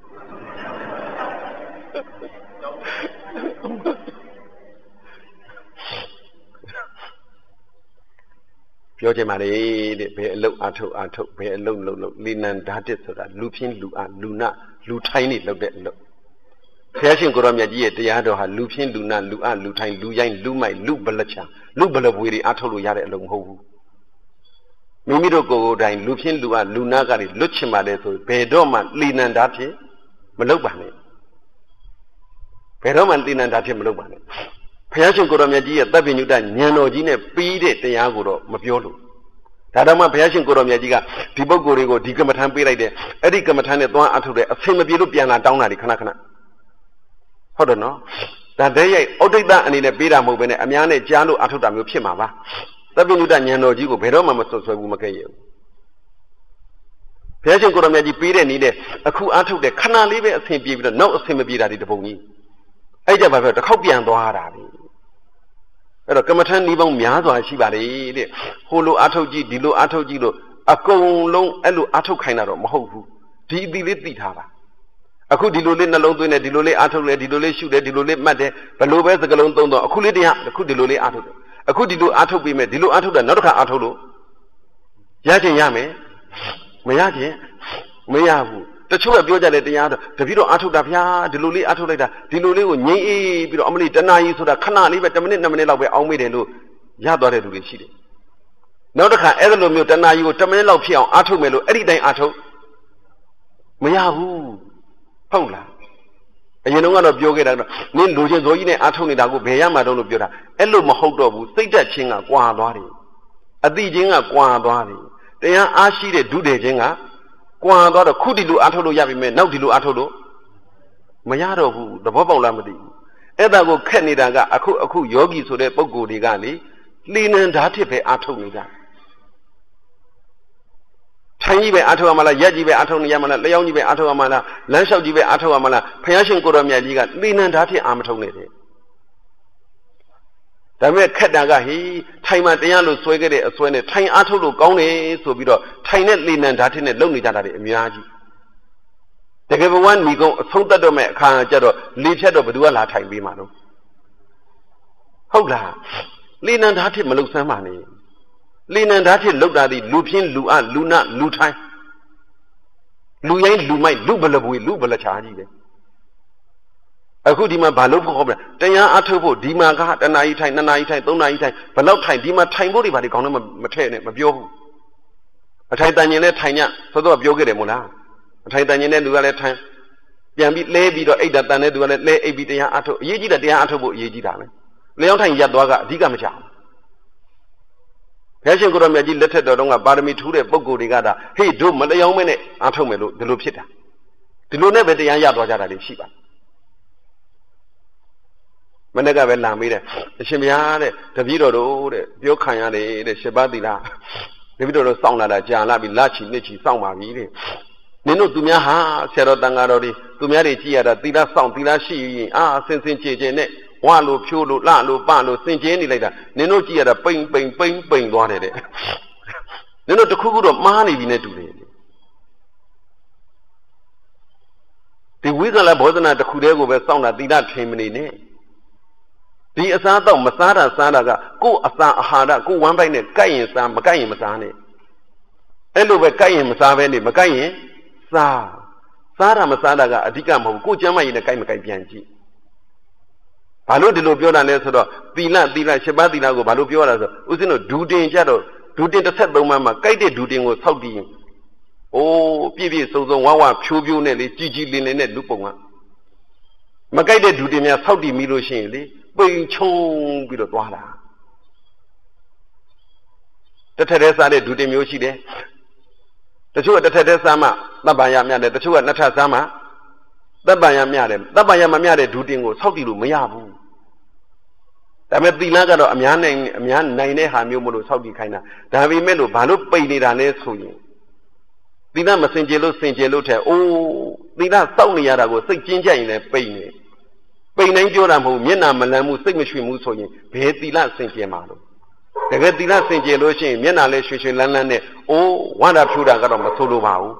ပြောချင်ပါလေတဲ့ဘယ်အလုတ်အထုတ်ဘယ်အလုတ်လုပ်လီနန်ဓာတ်ဆိုတာလူဖြင်းလူအလူနလူထိုင်းနေလုပ်တဲ့အလုတ်ဘုရားရှင်ကိုရောမြတ်ကြီးရဲ့တရားတော်ဟာလူဖြင်းလူနလူအလူထိုင်းလူရိုင်းလူမိုက်လူဘလချာလူဘလပွေတွေအထုတ်လို့ရတဲ့အလုတ်မဟုတ်ဘူးမိမိတို့ကိုယ်တိုင်လူဖြင်းလူအလူနာကနေလွတ်ချင်ပါတယ်ဆိုဘယ်တော့မှလီနန်ဓာတ်ဖြစ်မလုပ်ပါနဲ့ဘယ်တော့မှလီနန်ဓာတ်ဖြစ်မလုပ်ပါနဲ့ဘုရားရှင်ကိုရောမြတ်ကြီးရဲ့တပ်ပညုတဉာဏ်တော်ကြီးနဲ့ပြီးတဲ့တရားကိုတော့မပြောလို့ဒါတော့မှဘုရားရှင်ကိုရောမြတ်ကြီးကဒီပုဂ္ဂိုလ်တွေကိုဒီကမ္မထမ်းပေးလိုက်တယ်အဲ့ဒီကမ္မထမ်းနဲ့သွားအထုတ်တယ်အဆင်မပြေလို့ပြန်လာတောင်းတာဒီခဏဟုတ်တယ်နော်ဒါတည်းရဲ့ဩဒိဋ္ဌအနေနဲ့ပေးတာမဟုတ်ဘဲနဲ့အများနဲ့ကြားလို့အထုတ်တာမျိုးဖြစ်မှာပါတပ်ပညုတဉာဏ်တော်ကြီးကိုဘယ်တော့မှမဆွဆွဲဘူးမခဲ့ရဘူးဘုရားရှင်ကိုရောမြတ်ကြီးပေးတဲ့နည်းနဲ့အခုအထုတ်တယ်ခဏလေးပဲအဆင်ပြေပြီးတော့နောက်အဆင်မပြေတာဒီတပုံကြီးအဲ့ကြပါပဲတစ်ခေါက်ပြန်သွားတာလေအဲ့တော့ကမ္မထန်ဤပေါင်းများစွာရှိပါလေတဲ့ဟိုလိုအထုတ်ကြည့်ဒီလိုအထုတ်ကြည့်လို့အကုန်လုံးအဲ့လိုအထုတ်ခိုင်းတာတော့မဟုတ်ဘူးဒီအသီလေးသိထားပါအခုဒီလိုလေးနှလုံးသွင်းတယ်ဒီလိုလေးအထုတ်တယ်ဒီလိုလေးရှုတယ်ဒီလိုလေးမှတ်တယ်ဘလို့ပဲစကလုံးသုံးတော့အခုလေးတရားအခုဒီလိုလေးအထုတ်တယ်အခုဒီလိုအထုတ်ပြီးမယ်ဒီလိုအထုတ်တာနောက်တစ်ခါအထုတ်လို့ရခြင်းရမယ်မရခြင်းမရဘူးတချို့ကပြောကြတယ်တရားတော့တပည့်တော်အထုတ်တာဗျာဒီလိုလေးအထုတ်လိုက်တာဒီလိုလေးကိုငြိမ့်အေးပြီးတော့အမလေးတနာကြီးဆိုတာခဏလေးပဲ10မိနစ်2မိနစ်လောက်ပဲအောင်းမိတယ်လို့ရသွားတဲ့လူတွေရှိတယ်နောက်တစ်ခါအဲ့လိုမျိုးတနာကြီးကို10မိနစ်လောက်ဖြစ်အောင်အထုတ်မယ်လို့အဲ့ဒီတိုင်းအထုတ်မရဘူးဟုတ်လားအရင်တုန်းကတော့ပြောခဲ့တာတော့နင်းလူချင်းဇောကြီးနဲ့အထုတ်နေတာကိုဘယ်ရမှာတော့လို့ပြောတာအဲ့လိုမဟုတ်တော့ဘူးစိတ်သက်ချင်းကကွာသွားတယ်အတိချင်းကကွာသွားတယ်တရားအားရှိတဲ့ဒုတယ်ချင်းကကွာသွားတော့ခုဒီလိုအထုတ်လို့ရပြီမဲ့နောက်ဒီလိုအထုတ်လို့မရတော့ဘူးသဘောပေါက်လားမသိဘူးအဲ့ဒါကိုခက်နေတာကအခုယောဂီဆိုတဲ့ပုဂ္ဂိုလ်တွေကလေလီနန်ဓာတ်ဖြစ်ပဲအထုတ်နေကြထိုင်ကြီးပဲအထုတ်ရမလားရက်ကြီးပဲအထုတ်နေရမလားလျှောင်းကြီးပဲအထုတ်ရမလားလမ်းလျှောက်ကြီးပဲအထုတ်ရမလားဘုရားရှင်ကိုရောမြတ်ကြီးကလီနန်ဓာတ်ဖြစ်အာမထုတ်နေတယ်ဒါပေမဲ့ခက်တာကဟိထိုင်မှတရားလို့ဆွဲခဲ့တဲ့အဆွဲနဲ့ထိုင်အားထုတ်လို့ကောင်းတယ်ဆိုပြီးတော့ထိုင်နဲ့လေနံဓာတ်နဲ့လုံနေကြတာတွေအများကြီးတကယ်ဘဝညီကုန်းအဆုံးသတ်တော့မဲ့အခါကျတော့လေဖြတ်တော့ဘယ်သူကလာထိုင်ပေးမှာတော့ဟုတ်လားလေနံဓာတ်မလုံဆန်းပါနဲ့လေနံဓာတ်လုံတာဒီလူပြင်းလူအလူနလူထိုင်လူရိုင်းလူမိုက်လူဘလပွေလူဘလချာကြီးပဲအခုဒီမှာဘာလို့ခေါ်မလဲတရားအထုတ်ဖို့ဒီမှာကတနာရီထိုင်2နာရီထိုင်3နာရီထိုင်ဘယ်လောက်ထိုင်ဒီမှာထိုင်ဖို့တွေဘာတွေကောင်းတော့မထည့်နဲ့မပြောဘူးအထိုင်တန်ရင်လည်းထိုင်ညသို့တော့ပြောခဲ့တယ်မို့လားအထိုင်တန်ရင်တဲ့လူကလည်းထိုင်ပြန်ပြီးလဲပြီးတော့အိတ်တန်တဲ့လူကလည်းလဲအိတ်ပြီးတရားအထုတ်အရေးကြီးတဲ့တရားအထုတ်ဖို့အရေးကြီးတာပဲလျောင်းထိုင်ရပ်သွားကအဓိကမချဘူးဘုရားရှင်ကိုရောမြတ်ကြီးလက်ထက်တော်တုန်းကပါရမီထူးတဲ့ပုဂ္ဂိုလ်တွေကဒါဟေ့တို့မလျောင်းမဲနဲ့အထုတ်မယ်လို့ဒီလိုဖြစ်တာဒီလိုနဲ့ပဲတရားရသွားကြတာတွေရှိပါမနေ့ကပဲလာမေးတယ်အရှင်ဘုရားတဲ့တပည့်တော်တို့တဲ့ပြောခံရတယ်တဲ့7ပါးသီလတပည့်တော်တို့စောင့်လာတာကြာလာပြီလချီနှစ်ချီစောင့်ပါပြီတဲ့နင်တို့သူများဟာဆရာတော်တန်ဃာတော်တွေသူများတွေကြည်ရတာသီလစောင့်သီလရှိရင်ဆင်ကြည်နဲ့ဝါလို့ဖြိုးလို့လှလို့ပလို့စင်ကြဲနေလိုက်တာနင်တို့ကြည်ရတာပိန်သွားတယ်တဲ့နင်တို့တခုခုတော့မှားနေပြီနဲ့တူတယ်ဒီဝိကလဘောဓနာတစ်ခုတည်းကိုပဲစောင့်တာသီလထင်မနေနဲ့ဒီအစားတော့မစားတာစားတာကကိုယ်အစာအာဟာရကိုယ်ဝမ်းပိုက်နဲ့ကိုက်ရင်စားမကိုက်ရင်မစားနဲ့အဲ့လိုပဲကိုက်ရင်မစားပဲနေမကိုက်ရင်စားတာမစားတာကအဓိကမဟုတ်ဘူးကိုယ်ကျမ်းမာရေးနဲ့ကိုက်မကိုက်ပြန်ကြည့်ဘာလို့ဒီလိုပြောတာလဲဆိုတော့သီလ7ပါးသီလကိုဘာလို့ပြောရတာဆိုဥစဉ်တို့ဒူတင်ကြတော့ဒူတင်13မှမှာကိုက်တဲ့ဒူတင်ကိုဆောက်တည်ရင်ပြည့်စုံဝဝဖြိုးဖြိုးနဲ့လေကြီးလင်းနဲ့လူပုံကမကိုက်တဲ့ဒူတင်များဆောက်တည်မိလို့ရှိရင်လေပိန်ချုံပြီးတော့သွားတာတစ်ထက်တည်းစားတဲ့ဒူတင်မျိုးရှိတယ်တချို့ကတစ်ထက်တည်းစားမှသဗ္ဗာယမြတယ်တချို့ကနှစ်ထပ်စားမှသဗ္ဗာယမြတယ်သဗ္ဗာယမမြတဲ့ဒူတင်ကိုဆောက်တည်လို့မရဘူးဒါပေမဲ့သီလကတော့အများနိုင်တဲ့ဟာမျိုးမလို့စောင့်ကြည့်ခိုင်းတာဒါပေမဲ့လို့ဘာလို့ပိတ်နေတာလဲဆိုရင်သီလမစင်ကြယ်လို့စင်ကြယ်လို့ထဲအိုးသီလစောင့်နေရတာကိုစိတ်ကျဉ်းကြိုက်ရင်လည်းပိတ်နေပိတ်နိုင်ပြောတာမဟုတ်မျက်နှာမလန်းမှုစိတ်မရွှင်မှုဆိုရင်ဘယ်သီလစင်ကြယ်မှာလို့တကယ်သီလစင်ကြယ်လို့ရှိရင်မျက်နှာလည်းရွှင်ရွှင်လန်းလန်းနဲ့အိုးဝါဒဖြူတာကတော့မဆိုးလို့ပါဘူး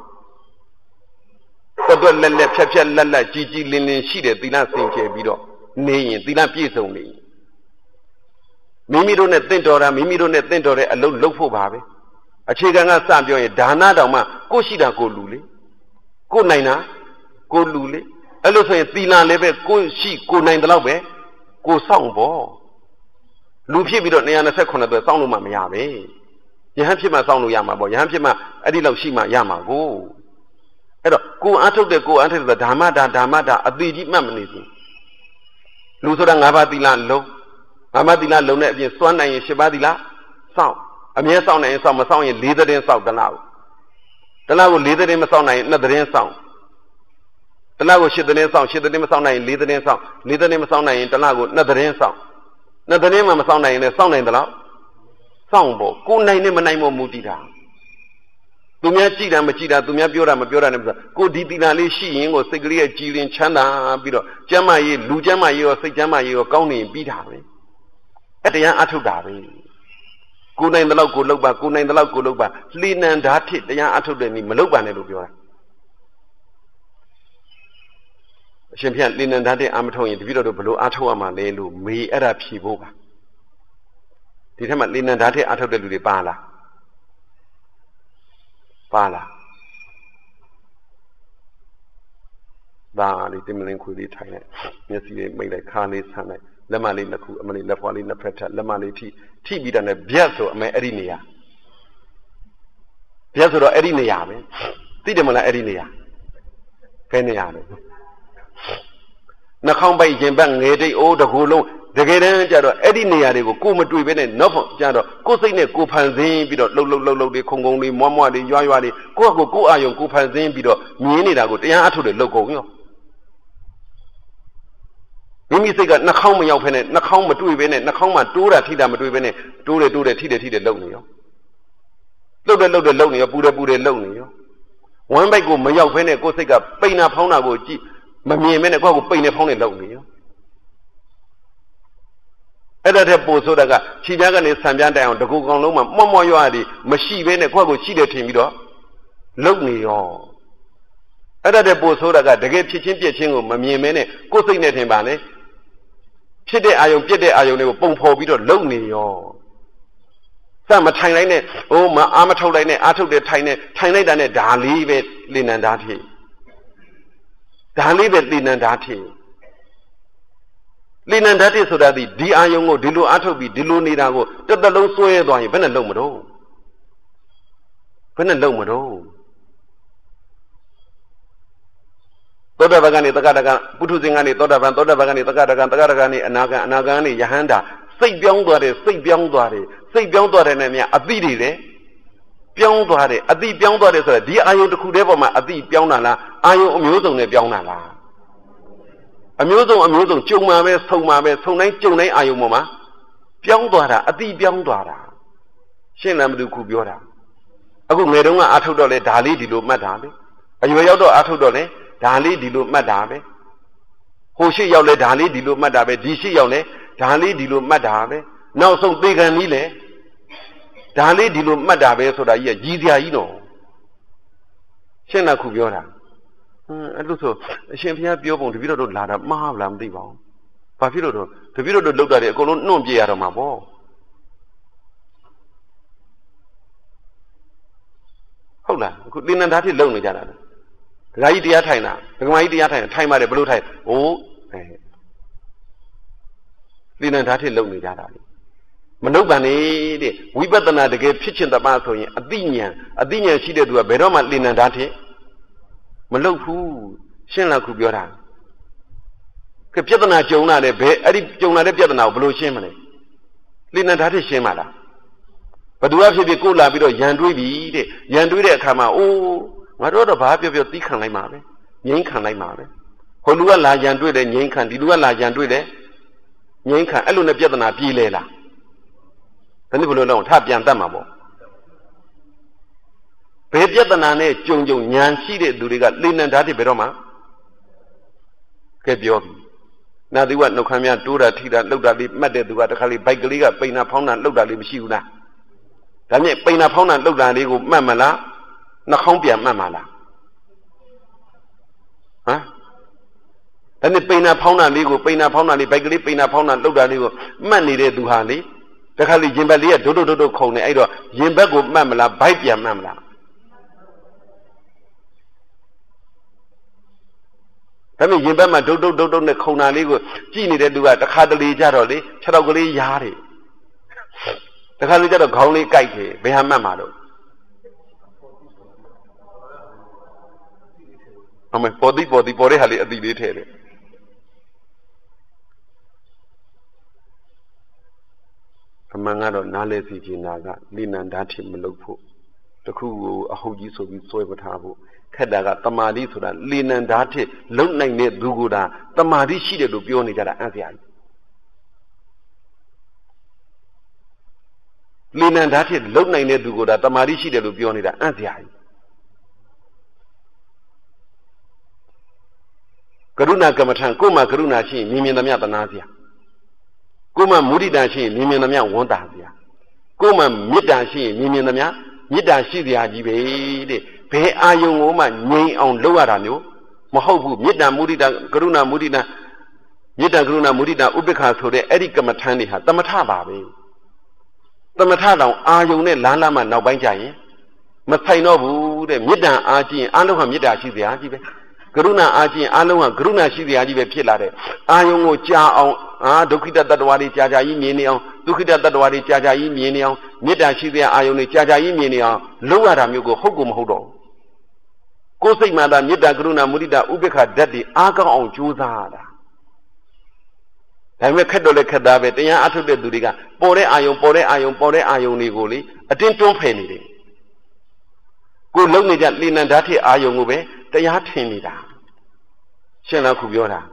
တွတ်လက်လက်ဖြက်ဖြက်လက်လက်ကြီးကြီးလင်းလင်းရှိတဲ့သီလစင်ကြယ်ပြီးတော့နေရင်သီလပြည့်စုံနေမိမိတို့နဲ့တင့်တော်တာမိမိတို့နဲ့တင့်တော်တဲ့အလုပ်လုပ်ဖို့ပါပဲအခြေခံကစပြောရင်ဒါနတောင်မှကိုရှိတာကိုလူလေကိုနိုင်တာကိုလူလေအဲ့လိုဆိုရင်သီလလည်းပဲကိုရှိကိုနိုင်တယ်လို့ပဲကိုစောင့်ပေါ့လူဖြစ်ပြီးတော့229ပဲစောင့်လို့မှမရပဲယဟန်ဖြစ်မှစောင့်လို့ရမှာပေါ့ယဟန်ဖြစ်မှအဲ့ဒီလောက်ရှိမှရမှာကိုအဲ့တော့ကိုအားထုတ်တဲ့ဓမ္မတာအတိကြီးမှတ်မနေဘူးလူဆိုတာ၅ပါးသီလလုံး၅ပါးသီလလုံးနဲ့အပြင်စွမ်းနိုင်ရင်၈ပါးသီလစောင့်အမြဲစောင့်နိုင်ရင်စောင့်မစောင့်ရင်၄သတင်းစောင့်တလားကို၄သတင်းမစောင့်နိုင်ရင်2သတင်းစောင့်တလားကို8သတင်းစောင့်8သတင်းမစောင့်နိုင်ရင်4သတင်းစောင့်4သတင်းမစောင့်နိုင်ရင်တလားကို2သတင်းစောင့်2သတင်းမှမစောင့်နိုင်ရင်လည်းစောင့်နိုင်သလားစောင့်ဖို့ကိုနိုင်နဲ့မနိုင်ဖို့မူတည်တာသူများကြည်တာမကြည်တာသူများပြောတာမပြောတာနဲ့ကိုဒီသီလလေးရှိရင်ကိုစိတ်ကလေးရဲ့ကြည်လင်ချမ်းသာပြီးတော့ကျမ်းမာရေးလူကျမ်းမာရေးရောစိတ်ကျမ်းမာရေးရောကောင်းနေပြီးတာပဲအဲ့တရားအထုတ်တာပဲကိုနိုင်တဲ့လောက်ကိုလုပ်ပါကိုနိုင်တဲ့လောက်ကိုလုပ်ပါလှေနံဓာတ်ဖြစ်တရားအထုတ်တဲ့နည်းမလုပ်ပါနဲ့လို့ပြောတာအရှင်ဘုရားလှေနံဓာတ်တဲ့အာမထုတ်ရင်တပည့်တော်တို့ဘလို့အထုတ်ရမှာလဲလို့မေးအဲ့ဒါဖြေဖို့ပါဒီထက်မှလှေနံဓာတ်တဲ့အထုတ်တဲ့လူတွေပါလားပါလားဒါလေးတင်မလင်းခွေလေးထိုင်လိုက်မျက်စိလေးမိတ်လိုက်ခါလေးဆန်းလိုက်လက်မလေးနှစ်ခုအမလေးလက်ဖွားလေးနှစ်ဖက်ထက်လက်မလေးထိပြီးတာနဲ့ဗျက်ဆိုအမေအဲ့ဒီနေရာဗျက်ဆိုတော့အဲ့ဒီနေရာပဲသိတယ်မလားအဲ့ဒီနေရာဘယ်နေရာလဲနှာခေါင်းပိုက်ရင်ဘက်ငယ်တိတ်အိုးတကူလုံးတကယ်တမ်းကျတော့အဲ့ဒီနေရာတွေကိုကိုမတွေ့ဘဲနဲ့နောက်ဖို့ကျတော့ကိုယ်စိတ်နဲ့ကိုဖန်ဆင်းပြီးတော့လှုပ်တွေခုံတွေမွားတွေရွာတွေကိုအာယုံကိုဖန်ဆင်းပြီးတော့မြင်နေတာကိုတရားအထုတ်တယ်လှုပ်ကုန်ရောမိမိစိတ်ကနှာခေါင်းမရောက်ဖ ೇನೆ နှာခေါင်းမတွေ့ဘဲနဲ့နှာခေါင်းမှာတိုးတာထိတာမတွေ့ဘဲနဲ့တိုးတယ်ထိတယ်လှုပ်နေရောလှုပ်တယ်လှုပ်နေရောပူတယ်လှုပ်နေရောဝမ်းဘိုက်ကိုမရောက်ဖ ೇನೆ ကိုယ်စိတ်ကပိန်နာဖောင်းတာကိုကြည့်မမြင်ဘဲနဲ့ကိုယ့်ကိုပိန်နေဖောင်းနေလှုပ်နေရောအဲ့ဒါတဲ့ပို့ဆိုတာကခြေပြားကနေဆံပြားတိုင်အောင်တကူကောင်လုံးမှာမွရွာသည်မရှိဘဲနဲ့ကိုယ့်ကိုရှိတယ်ထင်ပြီးတော့လှုပ်နေရောအဲ့ဒါတဲ့ပို့ဆိုတာကတကယ်ဖြစ်ချင်းပြက်ချင်းကိုမမြင်ဘဲနဲ့ကိုယ်စိတ်နဲ့ထင်ပါလေဖြစ်တဲ့အာယုံပြက်တဲ့အာယုံတွေကိုပုံဖော်ပြီးတော့လှုပ်နေရောစမထိုင်လိုက်နဲ့မအားမထုတ်လိုက်နဲ့အားထုတ်တယ်ထိုင်လိုက်တာနဲ့ဒါလေးပဲလေနံဓာတ်ဖြစ်ဒါလေးပဲလေနံဓာတ်ဖြစ်လေနံဓာတ်ဆိုတာဒီအာယုံကိုဒီလိုအားထုတ်ပြီးဒီလိုနေတာကိုတစ်သက်လုံးစွဲသွားရင်ဘယ်နဲ့လုံးမတော့သောတာပန်ကနေတက္ကတကပုထုဇဉ်ကနေသောတာပန်ကနေတက္ကတကကနေအနာဂံကနေယဟန္တာစိတ်ပြောင်းသွားတယ်နဲ့မြအတိတွေလေပြောင်းသွားတယ်အတိပြောင်းသွားတယ်ဆိုတော့ဒီအာယုံတစ်ခုတည်းပေါ်မှာအတိပြောင်းတာလားအာယုံအမျိုးစုံနဲ့ပြောင်းတာလားအမျိုးစုံကြုံမှာပဲဆုံတိုင်းကြုံတိုင်းအာယုံပေါ်မှာပြောင်းသွားတာအတိပြောင်းသွားတာရှင်းလားမသူခုပြောတာအခုငယ်တုန်းကအာထုတ်တော့လေဒါလေးဒီလိုမှတ်တာလေအရွယ်ရောက်တော့အာထုတ်တော့လေဒါလေးဒီလိုမှတ်တာပဲဟိုရှိရောက်လဲဒါလေးဒီလိုမှတ်တာပဲဒီရှိရောက်လဲဒါလေးဒီလိုမှတ်တာပဲနောက်ဆုံးသေခံကြီးလဲဒါလေးဒီလိုမှတ်တာပဲဆိုတာကြီးကကြီးစရာကြီးတော့ရှင်းလားခုပြောတာအဲ့လိုဆိုအရှင်ဘုရားပြောပုံတပည့်တော်တို့လာတာမှားလားမသိပါဘူး။ဘာဖြစ်လို့တော့တပည့်တော်တို့လောက်တာတွေအကုန်လုံးနှွန့်ပြရတော့မှာပေါ့။ဟုတ်လားအခုသင်္နန္ဓာဖြစ်လုံနေကြတာလေ။ဒကာကြီးတရားထိုင်တာဒကမကြီးတရားထိုင်တာထိုင်ပါတယ်ဘလို့ထိုင်။ဟိုးသင်္နန္ဓာဖြစ်လုံနေကြတာလေ။မနှုတ်ပန်နေတဲ့ဝိပဿနာတကယ်ဖြစ်ခြင်းတပါဆိုရင်အသိဉာဏ်ရှိတဲ့သူကဘယ်တော့မှသင်္နန္ဓာဖြစ်မလုပ်ဘူးရှင်းလားခုပြောတာကပြဿနာကြုံလာတယ်ဘယ်အဲ့ဒီကြုံလာတဲ့ပြဿနာကိုဘယ်လိုရှင်းမလဲလိဏ္ဍာထရှင်းပါလားဘသူကဖြစ်ဖြစ်ကိုလာပြီးတော့ရန်တွေးပြီတဲ့ရန်တွေးတဲ့အခါမှာအိုးငါတို့တော့ဘာပြောသီးခံလိုက်မှာပဲငြိမ်းခံလိုက်မှာပဲဟိုလူကလာရန်တွေးတယ်ငြိမ်းခံဒီလူကလာရန်တွေးတယ်ငြိမ်းခံအဲ့လိုနဲ့ပြဿနာပြေးလဲလားဒါနဲ့ဘယ်လိုလုပ်ထပြန်တတ်မှာပေါ့ဘယ်ပြဿနာနဲ့ကြုံဉာဏ်ရှိတဲ့သူတွေကလိဏ္ဍာတိဘယ်တော့မှကဲပြောပြီနာသီဝနှုတ်ခမ်းများတိုးတာထိတာလှုပ်တာလေးမှတ်တဲ့သူကတခါလေးဘိုက်ကလေးကပိန်နာဖောင်းတာလှုပ်တာလေးမရှိဘူးလားဒါမြဲပိန်နာဖောင်းတာလှုပ်တာလေးကိုမှတ်မလားနှာခေါင်းပြန်မှတ်မလားဟမ်ဒါနဲ့ပိန်နာဖောင်းတာလေးကိုပိန်နာဖောင်းတာလေးဘိုက်ကလေးပိန်နာဖောင်းတာလှုပ်တာလေးကိုမှတ်နေတဲ့သူဟာလေတခါလေးရင်ဘက်လေးကဒုတ်ဒုတ်ခုံနေအဲ့တော့ရင်ဘက်ကိုမှတ်မလားဘိုက်ပြန်မှတ်မလားဒါပေမဲ့ရင်ဘက်မှာဒုတ်နဲ့ခုံတာလေးကိုကြည့်နေတဲ့သူကတခါတလေကြတော့လေခြေထောက်ကလေးရားတယ်တခါလေကြတော့ခေါင်းလေးကိုက်တယ်ဘယ်ဟာမှတ်မှာတော့အမေပေါ်တဲ့ဟာလေးအတိလေးထဲတယ်အမှန်ကတော့နားလဲစီချင်တာကလိဏ္ဍာတိမလုပ်ဖို့တခုကိုအဟုတ်ကြီးဆိုပြီးစွဲမထားဖို့ခက်တာကတမာတိဆိုတာလိဏ္ဍာတိလုံနိုင်တဲ့သူကတမာတိရှိတယ်လို့ပြောနေကြတာအံ့စရာကြီးလိဏ္ဍာတိလုံနိုင်တဲ့သူကတမာတိရှိတယ်လို့ပြောနေတာအံ့စရာကြီးကရုဏာကမ္မထံကိုယ်မှာကရုဏာရှိရင်မြင်သမျှတနာစရာကိုယ်မှာမုဒိတာရှိရင်မြင်သမျှဝန်တာစရာကိုယ်မှာမေတ္တာရှိရင်မြင်သမျှမေတ္တာရှိစရာကြီးပဲတဲ့ဘယ်အာယုံကိုမှငြိမ်အောင်လုပ်ရတာမျိုးမဟုတ်ဘူးမေတ္တာမုဒိတာကရုဏာမုဒိတာမေတ္တာကရုဏာမုဒိတာဥပေက္ခဆိုတဲ့အဲ့ဒီကမ္မထံတွေဟာသမထပါပဲသမထတောင်အာယုံနဲ့လမ်းလာမှနောက်ပိုင်းကျရင်မဆိုင်တော့ဘူးတဲ့မေတ္တာအားကြီးရင်အလုံးဟာမေတ္တာရှိစရာကြီးပဲကရုဏာအားကြီးရင်အလုံးဟာကရုဏာရှိစရာကြီးပဲဖြစ်လာတဲ့အာယုံကိုကြာအောင်ဒုက္ခိတတ္တဝါတွေကြာကြာကြီးမြင်နေအောင်ဒုက္ခိတတ္တဝါတွေကြာကြာကြီးမြင်နေအောင်မေတ္တာရှိတဲ့အာယုန်တွေကြာကြာကြီးမြင်နေအောင်လုပ်ရတာမျိုးကိုဟုတ်ကိုမဟုတ်တော့ကိုယ်စိတ်မှသာမေတ္တာကရုဏာမုဒိတာဥပေက္ခဓာတ်တွေအားကောင်းအောင်ကြိုးစားရတာဒါပေမဲ့ခက်တော့လည်းခက်သားပဲတရားအထုတ်တဲ့သူတွေကပေါ်တဲ့အာယုန်တွေကိုလေအတင်းတွန်းဖယ်နေတယ်ကိုယ်လုံးနေကြလိဏ္ဍာတိအာယုန်ကိုပဲတရားထင်နေတာရှင်းလားခုပြောတာ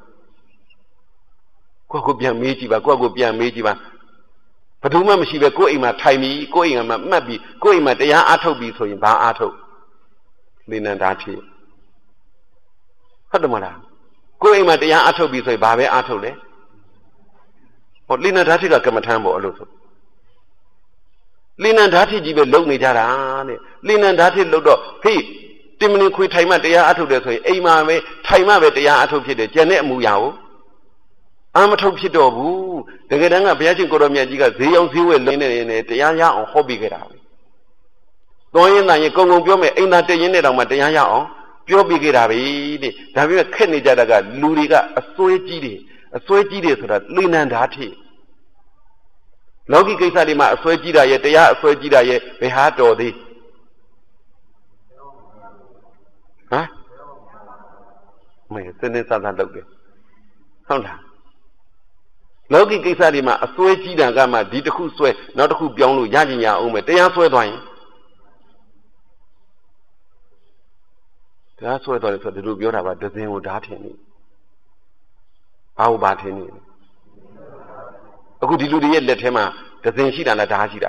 ကိုပြန်မေးကြည့်ပါကိုပြန်မေးကြည့်ပါဘယ်သူမှမရှိပဲကိုယ့်အိမ်မှာထိုင်ပြီးကိုယ့်အိမ်မှာမှတ်ပြီးကိုယ့်အိမ်မှာတရားအားထုတ်ပြီးဆိုရင်ဘာအားထုတ်လိဏ္ဍာတိဟုတ်တယ်မလားကိုယ့်အိမ်မှာတရားအားထုတ်ပြီးဆိုရင်ဘာပဲအားထုတ်လဲဟောလိဏ္ဍာတိကကမ္မထံပေါ့အဲ့လိုဆိုလိဏ္ဍာတိကြီးပဲလုံနေကြတာတဲ့လိဏ္ဍာတိလုံတော့ဟေးတင်မလင်ခွေထိုင်မှတရားအားထုတ်တယ်ဆိုရင်အိမ်မှာပဲထိုင်မှပဲတရားအားထုတ်ဖြစ်တယ်ကျန်တဲ့အမူအရာကိုအာမထုတ်ဖြစ်တော့ဘူးတကယ်တမ်းကဘုရားရှင်ကိုရောမြတ်ကြီးကဈေးအောင်ဈေးဝယ်လင်းနေတရားရအောင်ဟောပေးခဲ့တာပဲတော်ရင်တန်ရင်ကုံပြောမယ်အိမ်သာတည်ရင်နဲ့တောင်မှတရားရအောင်ပြောပေးခဲ့တာပဲတဲ့ဒါပေမဲ့ခက်နေကြတာကလူတွေကအစွဲကြီးတယ်ဆိုတာလိဏ္ဍာတိလောကီကိစ္စတွေမှာအစွဲကြီးတာရဲ့တရားအစွဲကြီးတာရဲ့ဘယ်ဟာတော်သေးဟမ်မဲစနေစသလုပ်တယ်ဟုတ်လားလောကီကိစ္စတွေမှာအစွဲကြီးတာကမှဒီတစ်ခုဆွဲနောက်တစ်ခုပြောင်းလို့ရကြင်ရအောင်မယ်တရားဆွဲသွားရင်တရားဆွဲသွားတယ်ဆိုတော့ဒီလိုပြောတာပါဒဇင်ကိုဓာထင်နေဘာဟုတ်ပါထင်နေအခုဒီလူတွေရဲ့လက်ထဲမှာဒဇင်ရှိတာလားဓာရှိတာ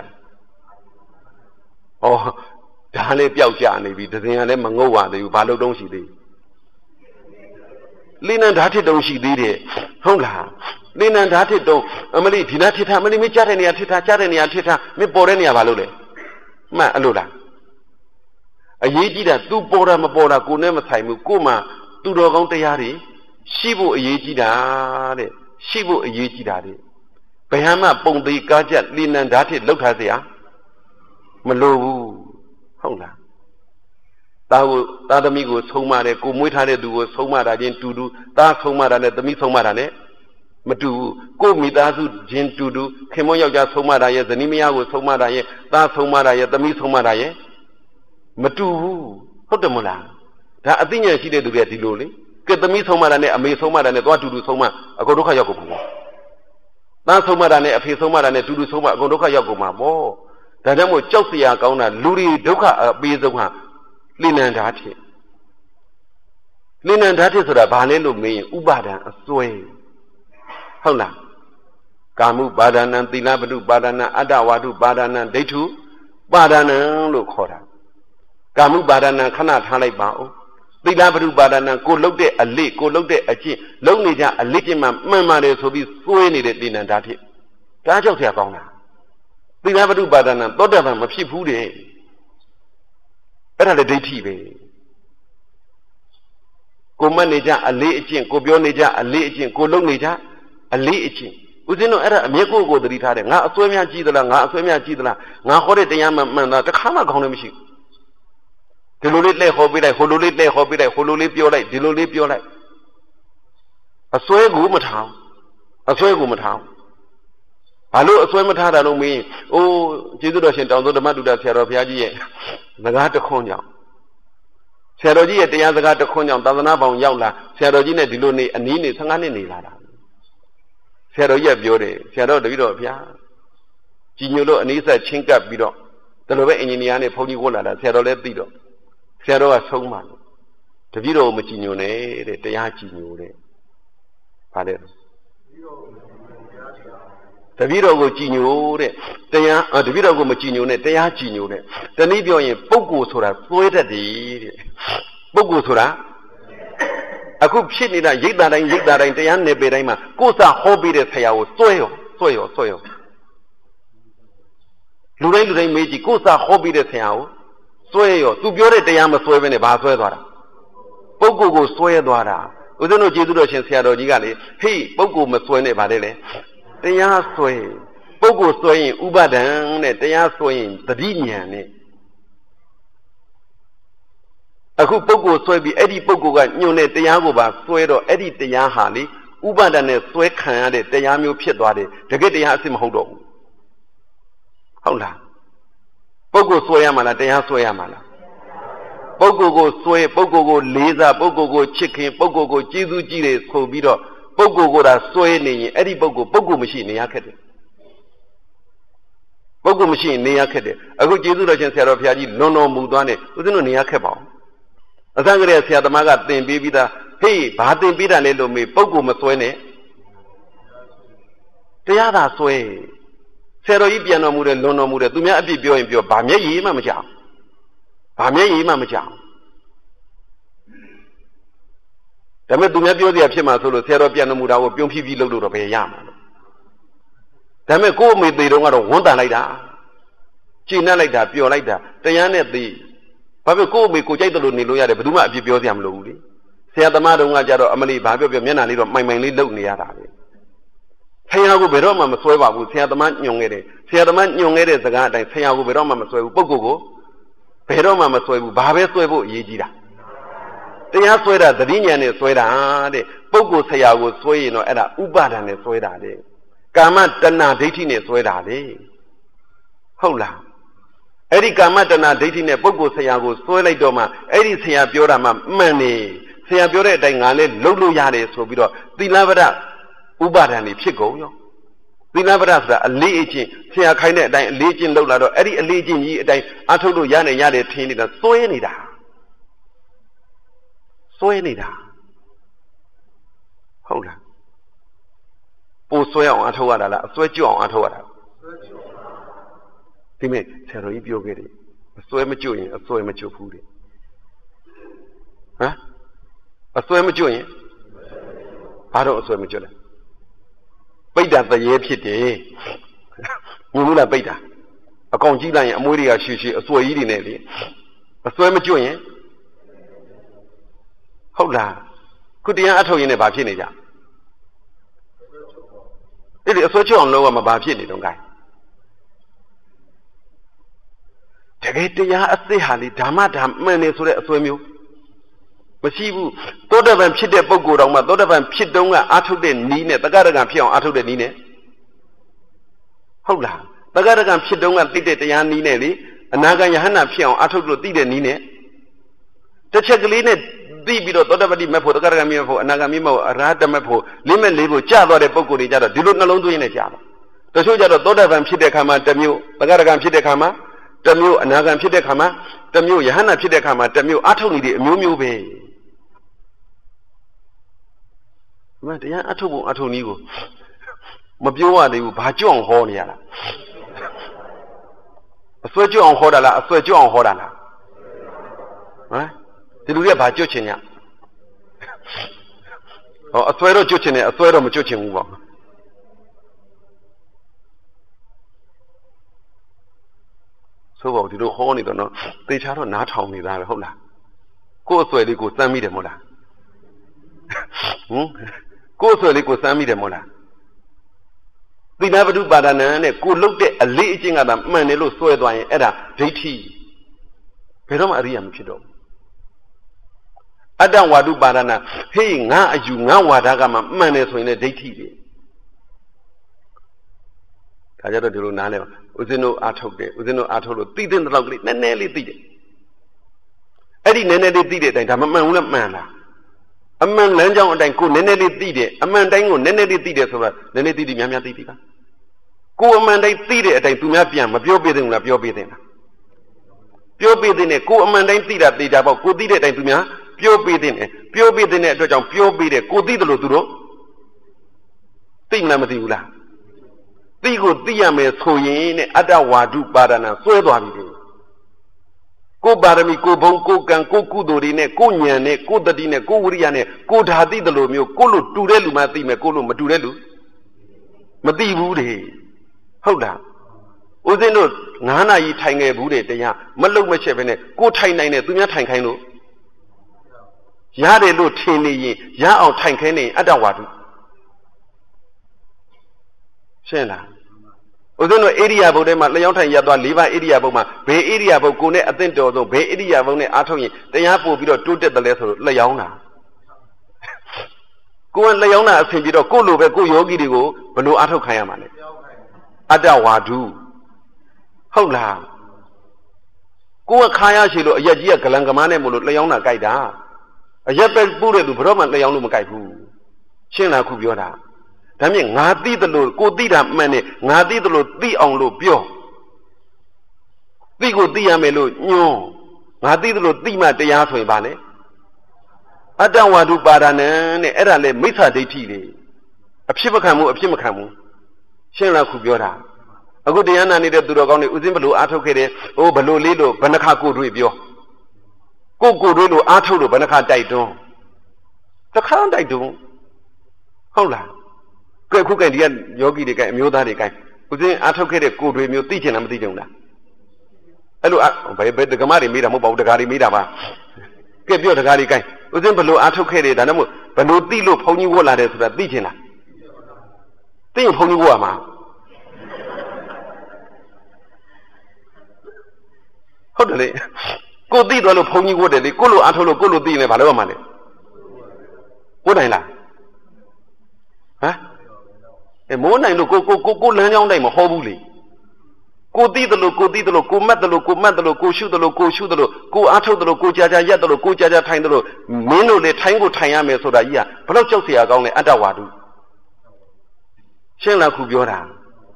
ဩဓာလည်းပျောက်ကျနေပြီဒဇင်ကလည်းမငုတ်ပါသေးဘူးဘာလို့တုံးရှိသေးလိဏ္ဍာတိတုံးရှိသေးတယ်ဟုတ်လားလိဏ္ဍာတိတုံးအမလေးဒီနာထိထားမလေးမကြားတဲ့နေရာထိထားကြားတဲ့နေရာထိထားမင်းပေါ်တဲ့နေရာဘာလို့လဲမှန်အဲ့လိုလားအရေးကြီးတာ तू ပေါ်တာမပေါ်တာကိုနဲ့မဆိုင်ဘူးကို့မှာသူတော်ကောင်းတရားတွေရှိဖို့အရေးကြီးတာတဲ့ရှိဖို့အရေးကြီးတာတဲ့ဘယ်ဟာမှပုံသေးကားကြလိဏ္ဍာတိလောက်ထားเสียမလိုဘူးဟုတ်လားသားသမီးကိုဆုံးမတယ်ကိုမွေးထားတဲ့သူကိုဆုံးမတာချင်းတူတူသားဆုံးမတာနဲ့သမီးဆုံးမတာနဲ့မတူဘူးကိုမိသားစုချင်းတူတူခင်မွန်းယောက်ျားဆုံးမတာရဲ့ဇနီးမယားကိုဆုံးမတာရဲ့သားဆုံးမတာရဲ့သမီးဆုံးမတာရဲ့မတူဘူးဟုတ်တယ်မလားဒါအသိဉာဏ်ရှိတဲ့သူတွေကဒီလိုလေကဲသမီးဆုံးမတာနဲ့အမေဆုံးမတာနဲ့သွားတူတူဆုံးမအကုန်ဒုက္ခရောက်ကုန်မှာသားဆုံးမတာနဲ့အဖေဆုံးမတာနဲ့တူတူဆုံးမအကုန်ဒုက္ခရောက်ကုန်မှာပေါ့ဒါကြောင့်မို့ကြောက်စရာကောင်းတာလူတွေဒုက္ခအပေးဆုံးဟာလိဏ္ဍာတိဆိုတာဘာလဲလို့မေးရင်ဥပါဒံအစွဲဟုတ်လားကာမှုပါဒနာသီလပတုပါဒနာအတ္တဝါဒုပါဒနာဒိဋ္ဌုပါဒနာလို့ခေါ်တာကာမှုပါဒနာခဏထားလိုက်ပါဦးသီလပတုပါဒနာကိုလုတ်တဲ့အလေးကိုလုတ်တဲ့အကျင့်လုံနေကြအလေးကျင့်မှမှန်ပါတယ်ဆိုပြီးစွဲနေတဲ့တိဏ္ဍာဖြစ်ဒါကြောက်เสียကောင်းတာသီလပတုပါဒနာသောတပန်မဖြစ်ဘူးတဲ့အဲ့ဒါလည်းဒိဋ္ဌိပဲကိုမတ်နေကြအလေးအကျင့်ကိုပြောနေကြအလေးအကျင့်ကိုလုံနေကြအလေးအကျင့်ဦးဇင်းတို့အဲ့ဒါအမြဲကိုသတိထားတယ်ငါအစွဲများကြီးသလားငါအစွဲများကြီးသလားငါဟောတဲ့တရားမှန်တာတစ်ခါမှကောင်းလည်းမရှိဒီလိုလေးလှည့်ဟောပေးလိုက်ဟိုလိုလေးလှည့်ဟောပေးလိုက်ဟိုလိုလေးပြောလိုက်ဒီလိုလေးပြောလိုက်အစွဲကိုမထားအစွဲကိုမထားဘာလို့အစွဲမထားတာလို့မင်းအိုးကျေးဇူးတော်ရှင်တောင်သုဓမ္မတုဒ္ဒဆရာတော်ဘုရားကြီးရဲ့စကားတခွန်းကြောင့်ဆရာတော်ကြီးရဲ့တရားစကားတခွန်းကြောင့်သာသနာပေါင်းရောက်လာဆရာတော်ကြီးနဲ့ဒီလိုနေအနည်းနေ15နှစ်နေလာတာဆရာတော်ကြီးကပြောတယ်ဆရာတော်တပည့်တော်ဗျာကြည်ညိုလို့အနည်းဆက်ချင်းကပ်ပြီးတော့ဒါလိုပဲအင်ဂျင်နီယာနဲ့ဘုန်းကြီးဝတ်လာတာဆရာတော်လည်းသိတော့ဆရာတော်ကဆုံးမတပည့်တော်ကိုမကြည်ညိုနဲ့တဲ့တရားကြည်ညိုတဲ့ဗါလဲတပည့်တော်ကိုကြည်ညိုတဲ့တရားတပည့်တော်ကိုမကြည်ညိုနဲ့တရားကြည်ညိုတဲ့တနည်းပြောရင်ပုဂ္ဂိုလ်ဆိုတာသွေးတတ်တယ်တဲ့ပုဂ္ဂိုလ်ဆိုတာအခုဖြစ်နေတာရိတ်တာတိုင်းတရားနယ်ပယ်တိုင်းမှာကိုယ်စာဟောပေးတဲ့ဆရာကိုစွဲရောလူတိုင်းမေးကြည့်ကိုယ်စာဟောပေးတဲ့ဆရာကိုစွဲရောသူပြောတဲ့တရားမစွဲဘဲနဲ့ဘာစွဲသွားတာပုဂ္ဂိုလ်ကိုစွဲသွားတာဦးဇင်းတို့ကျေးဇူးတော်ရှင်ဆရာတော်ကြီးကလေဟေးပုဂ္ဂိုလ်မစွဲနဲ့ဗါတယ်လေတရားစွဲပုဂ္ဂိုလ်စွဲရင်ဥပါဒံနဲ့တရားစွဲရင်သတိဉာဏ်နဲ့အခုပုဂ္ဂိုလ်စွဲပြီးအဲ့ဒီပုဂ္ဂိုလ်ကညွန့်တဲ့တရားကိုပါစွဲတော့အဲ့ဒီတရားဟာလေဥပါဒံနဲ့စွဲခံရတဲ့တရားမျိုးဖြစ်သွားတယ်တကယ်တရားအစစ်မဟုတ်တော့ဘူးဟုတ်လားပုဂ္ဂိုလ်စွဲရမှာလားတရားစွဲရမှာလားပုဂ္ဂိုလ်ကိုစွဲပုဂ္ဂိုလ်ကိုလေးစားပုဂ္ဂိုလ်ကိုချစ်ခင်ပုဂ္ဂိုလ်ကိုကျေးဇူးကြီးတယ်ဆိုပြီးတော့ပုဂ္ဂိုလ်ကိုသာစွဲနေရင်အဲ့ဒီပုဂ္ဂိုလ်မရှိနေရခက်တယ်ပုဂ္ဂိုလ်မရှိနေရခက်တယ်အခုကျေးဇူးတော်ရှင်ဆရာတော်ဘုရားကြီးလွန်တော်မူသွားတယ်ဦးဇင်းတို့နေရခက်ပါအောင်အစကတည်းကဆရာသမားကသင်ပေးပြီးသားဟေးဘာသင်ပေးတာလဲလို့မေးပုဂ္ဂိုလ်မစွဲနဲ့တရားသာစွဲဆရာတော်ကြီးပြန်တော်မူတယ်လွန်တော်မူတယ်သူများအပြစ်ပြောရင်ပြောဗာမျက်ရည်မှမကြောက်ဒါပေမဲ့သူများပြောစရာဖြစ်မှာဆိုလို့ဆရာတော်ပြန်တော်မူတာကိုပြုံးဖြည်းဖြည်းလုပ်လို့တော့ဘယ်ရမှာလဲဒါပေမဲ့ကိုယ့်အမေသေးတော့ကတော့ဝန်တန်လိုက်တာကြည်နှက်လိုက်တာပျော်လိုက်တာတရားနဲ့သိဘာဖြစ်ကိုယ့်အမေကိုကြိုက်တယ်လို့နေလို့ရတယ်ဘယ်သူမှအပြစ်ပြောစရာမလိုဘူးလေဆရာသမားတော်ကကြတော့အမလီဘာပြောမျက်နှာလေးတော့မှိုင်လေးလုပ်နေရတာပဲဆရာကိုဘယ်တော့မှမစွဲပါဘူးဆရာသမားညွန်ခဲ့တယ်ဆရာသမားညွန်ခဲ့တဲ့စကားအတိုင်းဆရာကိုဘယ်တော့မှမစွဲဘူးပုဂ္ဂိုလ်ကိုဘယ်တော့မှမစွဲဘူးဘာပဲစွဲဖို့အရေးကြီးတာတရားစွဲတာသတိဉာဏ်နဲ့စွဲတာတဲ့ပုဂ္ဂိုလ်ဆရာကိုစွဲရင်တော့အဲ့ဒါဥပါဒဏ်နဲ့စွဲတာတဲ့ကာမတဏဒိဋ္ဌိနဲ့စွဲတာလေဟုတ်လားအဲ့ဒီကာမတဏဒိဋ္ဌိနဲ့ပုဂ္ဂိုလ်ဆရာကိုစွဲလိုက်တော့မှအဲ့ဒီဆရာပြောတာမှမှန်နေဆရာပြောတဲ့အတိုင်းငါလည်းလုပ်လို့ရတယ်ဆိုပြီးတော့သီလပဒဥပါဒဏ်တွေဖြစ်ကုန်ရောသီလပဒဆိုတာအလေးအကျင့်ဆရာခိုင်းတဲ့အတိုင်းအလေးအကျင့်လုပ်လာတော့အဲ့ဒီအလေးအကျင့်ကြီးအတိုင်းအထုတ်လို့ရတယ်ထင်နေတာစွဲနေတာဟုတ်လားပို့စွဲအောင်အထုတ်ရတာလားအစွဲကျွတ်အောင်အထုတ်ရတာဒီမဲ့ဆရာတော်ကြီးပြောခဲ့တယ်အစွဲမကျွတ်ရင်အစွဲမကျွတ်ဘူးတဲ့ဟမ်အစွဲမကျွတ်ရင်ဘာတော့အစွဲမကျွတ်လဲပိဋ္ဌာတရေဖြစ်တယ်မြင်ဘူးလားပိဋ္ဌာအကောင်ကြီးလိုက်ရင်အမွှေးတွေကရှည်ရှည်အစွဲကြီးတွေနဲ့လေအစွဲမကျွတ်ရင်ဟုတ်လားခုတရားအထုတ်ရင်လည်းဘာဖြစ်နေကြအဲ့ဒီအစွဲကျွတ်အောင်လုပ်ရမှာဘာဖြစ်နေတော့ gain တကယ်တရားအစစ်ဟာလေဓမ္မဓမ္မနဲ့ဆိုတဲ့အစွဲမျိုးမရှိဘူးသောတပန်ဖြစ်တဲ့ပုဂ္ဂိုလ်တော်မှသောတပန်ဖြစ်တုန်းကအာထုတ်တဲ့နီးနဲ့တက္ကရကံဖြစ်အောင်အာထုတ်တဲ့နီးနဲ့ဟုတ်လားတက္ကရကံဖြစ်တုန်းကသိတဲ့တရားနီးနဲ့လေအနာဂံယဟနာဖြစ်အောင်အာထုတ်လို့သိတဲ့နီးနဲ့တစ်ချက်ကလေးနဲ့သိပြီးတော့သောတပတိမက်ဖို့တက္ကရကံမြတ်ဖို့အနာဂံမြတ်ဖို့အရဟတမက်ဖို့လေးမဲ့လေးဖို့ကြာသွားတဲ့ပုဂ္ဂိုလ်တွေကြတော့ဒီလိုနှလုံးသွင်းနေကြတာတချို့ကြတော့သောတပန်ဖြစ်တဲ့ခါမှာတစ်မျိုးတက္ကရကံဖြစ်တဲ့ခါမှာတစ်မျိုးအနာဂံဖြစ်တဲ့ခါမှာတစ်မျိုးယဟနာဖြစ်တဲ့ခါမှာတစ်မျိုးအာထုတ်နေတဲ့အမျိုးမျိုးပဲမတရားအထုတ်ဖို့အထုတ်နည်းကိုမပြောရတယ်ဘူးဘာကြောက်ဟောနေရလားအစွဲကြောက်အောင်ဟောတာလားအစွဲကြောက်အောင်ဟောတာလားဟမ်ဒီလူတွေကဘာကြွချင်ညဟောအစွဲတော့ကြွချင်တယ်အစွဲတော့မကြွချင်ဘူးပေါ့ဆိုတော့ဒီလိုဟောနေတော့နော်သေချာတော့နားထောင်နေတာပဲဟုတ်လားကိုယ်အစွဲလေးကိုစမ်းမိတယ်မဟုတ်လားကိုယ်အစွဲလေးကိုစမ်းမိတယ်မဟုတ်လားသီလပတုပါဒနာနဲ့ကိုလုတ်တဲ့အလေးအကျင့်ကသာမှန်တယ်လို့စွဲသွားရင်အဲ့ဒါဒိဋ္ဌိဘယ်တော့မှအရိယာမဖြစ်တော့ဘူးအတ္တဝါဒုပါဒနာဟေးငါအယူငါဝါဒကမှမှန်တယ်ဆိုရင်လည်းဒိဋ္ဌိပဲဒါကြတော့ဒီလိုနားလဲဦးဇင်းတို့အားထုတ်တယ်ဦးဇင်းတို့အားထုတ်လို့သိတဲ့လောက်ကလေးနည်းနည်းလေးသိတယ်အဲ့ဒီနည်းနည်းလေးသိတဲ့အတိုင်းဒါမမှန်ဘူးလားမှန်လားအမှန်လမ်းကြောင်းအတိုင်းကိုနည်းနည်းလေးသိတယ်အမှန်တိုင်းကိုနည်းနည်းလေးသိတယ်ဆိုတော့နည်းနည်းသိသိများများသိပြီပါကိုအမှန်တိုင်းသိတဲ့အတိုင်းသူများပြန်မပြောပြသင့်ဘူးလားပြောပြသင့်လားပြောပြသင့်တယ်ကိုအမှန်တိုင်းသိတာသိတာပေါ့ကိုသိတဲ့အတိုင်းသူများပြောပြသင့်တယ်ပြောပြသင့်တဲ့အတွက်ကြောင့်ပြောပြတယ်ကိုသိတယ်လို့သူတို့သိမလားမသိဘူးလားသိကိုသိရမယ်ဆိုရင်နဲ့အတ္တဝါဒုပါဒနာစွဲသွားပြီလေကိုပါရမီကိုဘုံကိုကံကိုကုသိုလ်တွေနဲ့ကိုဉာဏ်နဲ့ကိုတတိနဲ့ကိုဝိရိယနဲ့ကိုဓာတိတလို့မျိုးကိုလို့တူတဲ့လူမှသိမယ်ကိုလို့မတူတဲ့လူမသိဘူးလေဟုတ်လားဦးဇင်းတို့9နာရီထိုင်ခဲ့ဘူးတဲ့တရားမလုံမချက်ပဲနဲ့ကိုထိုင်နိုင်တယ်သူများထိုင်ခိုင်းလို့ရတယ်လို့ထင်နေရင်ရအောင်ထိုင်ခိုင်းနေအတ္တဝါဒုရှင်းလားဦးဇင်းတို့ဧရိယာဘုတ်ထဲမှာလျှောင်းထိုင်ရသွား၄ပါးဧရိယာဘုတ်မှာဘယ်ဧရိယာဘုတ်ကိုနဲ့အသင့်တော်ဆုံးဘယ်ဧရိယာဘုတ်နဲ့အားထုတ်ရင်တရားပို့ပြီးတော့တိုးတက်တယ်လဲဆိုတော့လျှောင်းတာကိုကလျှောင်းတာအဆင်ပြေတော့ကိုလိုပဲကိုယောဂီတွေကိုဘလို့အားထုတ်ခိုင်းရမှာလဲအတ္တဝါဒုဟုတ်လားကိုကခါရရှိလို့အရက်ကြီးကဂလံကမားနဲ့မို့လို့လျှောင်းတာကြိုက်တာအရက်ပဲပို့တဲ့သူဘယ်တော့မှလျှောင်းလို့မကြိုက်ဘူးရှင်းလားခုပြောတာဒါမြင်ငါသိတယ်လို့ကိုသိတာမှန်တယ်ငါသိတယ်လို့သိအောင်လို့ပြောသိကိုသိရမယ်လို့ညွှန်းငါသိတယ်လို့သိမှတရားဆိုရင်ပါလေအတ္တဝါဒုပါဒနာနဲ့အဲ့ဒါလေမိစ္ဆာဒိဋ္ဌိလေအဖြစ်မခံဘူးအဖြစ်မခံဘူးရှင်းလားခုပြောတာအခုတရားနာနေတဲ့သူတော်ကောင်းတွေဥစဉ်ဘလို့အားထုတ်ခဲ့တယ်ဟိုဘလို့လေးလို့ဘယ်နှခါကိုတွေ့ပြောကိုတွေ့လို့အားထုတ်လို့ဘယ်နှခါတိုက်တွန်းတခါတိုက်တွန်းဟုတ်လားကဲခုကဲဒီကယောဂီတွေကဲအမျိုးသားတွေကဲဦးဇင်းအားထုတ်ခဲ့တဲ့ကိုတွေမျိုးသိချင်လားမသိကြဘူးလားအဲ့လိုဘယ်ဒကမတွေမေးတာမဟုတ်ပါဘူးဒကာတွေမေးတာပါကဲပြောဒကာတွေကဲဦးဇင်းဘလို့အားထုတ်ခဲ့တယ်ဒါနဲ့မို့ဘလို့သိလို့ဘုန်းကြီးဝတ်လာတယ်ဆိုတာသိချင်လားသိရင်ဘုန်းကြီးဝတ်ရမှာဟုတ်တယ်လေကိုသိသွားလို့ဘုန်းကြီးဝတ်တယ်လေကိုလိုအားထုတ်လို့ကိုလိုသိနေဘာလို့ရမှာလဲဝတ်နိုင်လားဟမ်မိုးနိုင်လို့ကိုလမ်းကြောင်းတိုင်းမဟောဘူးလေကိုသိတယ်လို့ကိုသိတယ်လို့ကိုမှတ်တယ်လို့ကိုမှတ်တယ်လို့ကိုရှုတယ်လို့ကိုရှုတယ်လို့ကိုအားထုတ်တယ်လို့ကိုကြာကြာရက်တယ်လို့ကိုကြာကြာထိုင်တယ်လို့မင်းတို့လေထိုင်ကိုထိုင်ရမယ်ဆိုတာကြီးကဘလို့ကြောက်เสียကောင်းလဲအတ္တဝါဒုရှင်းလားခုပြောတာ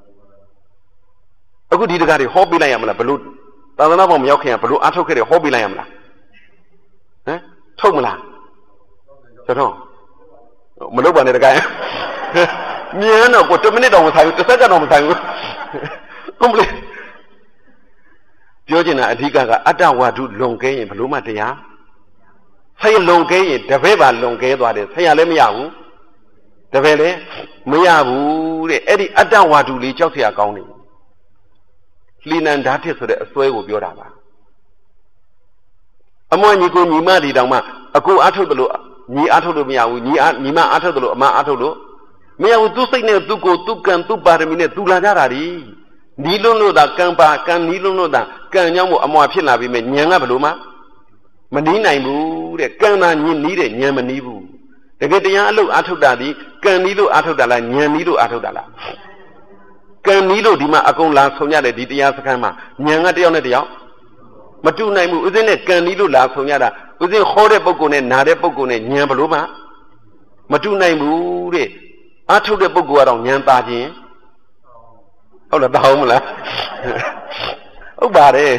အခုဒီတကားတွေဟောပေးလိုက်ရမလားဘလို့သာသနာ့ဘောင်မရောက်ခင်ကဘလို့အားထုတ်ခဲ့တယ်ဟောပေးလိုက်ရမလားဟမ်ထုတ်မလားတော့မလုပ်ပါနဲ့တကားမြင်တော့ကို10မိနစ်တော့မဆိုင်ဘူး10စက္ကန့်တော့မဆိုင်ဘူးဟုတ်မလဲပြောချင်တာအဓိကကအတ္တဝါဒုလွန်ကဲရင်ဘလို့မှတရားဆရာလွန်ကဲရင်တပည့်ပါလွန်ကဲသွားတယ်ဆရာလည်းမရဘူးတပည့်လည်းမရဘူးတဲ့အဲ့ဒီအတ္တဝါဒုလေးကြောက်เสียကောင်းတယ်လှိနန္ဒာထစ်ဆိုတဲ့အစွဲကိုပြောတာပါအမွှညီကိုညီမဒီတောင်မှအကိုအားထုတ်တယ်လို့ညီအားထုတ်လို့မရဘူးညီမအားထုတ်တယ်လို့အမအားထုတ်လို့မရဘူးသူစိတ်နဲ့သူကိုသူကံသူပါရမီနဲ့သူလာကြတာဒီနီးလွန်းလို့သာကံပါကံနီးလွန်းလို့သာကံကြောင့်မို့အမွာဖြစ်လာပြီမဲ့ဉာဏ်ကဘလို့မှမနီးနိုင်ဘူးတဲ့ကံသာညင်နီးတဲ့ဉာဏ်မနီးဘူးတကယ်တရားအလုပ်အားထုတ်တာဒီကံနီးလို့အားထုတ်တာလားဉာဏ်နီးလို့အားထုတ်တာလားကံနီးလို့ဒီမှာအကုန်လာဆုံးရတယ်ဒီတရားစခန်းမှာဉာဏ်ကတယောက်နဲ့တယောက်မတူနိုင်ဘူးဥစဉ်နဲ့ကံနီးလို့လာဆုံးရတာဥစဉ်ဟောတဲ့ပုဂ္ဂိုလ်နဲ့နာတဲ့ပုဂ္ဂိုလ်နဲ့ဉာဏ်ဘလို့မှမတူနိုင်ဘူးတဲ့အားထုတ်တဲ့ပုဂ္ဂိုလ်ကတော့ဉာဏ်သာခြင်းဟုတ်လားတောင်းမလားဟုတ်ပါတယ်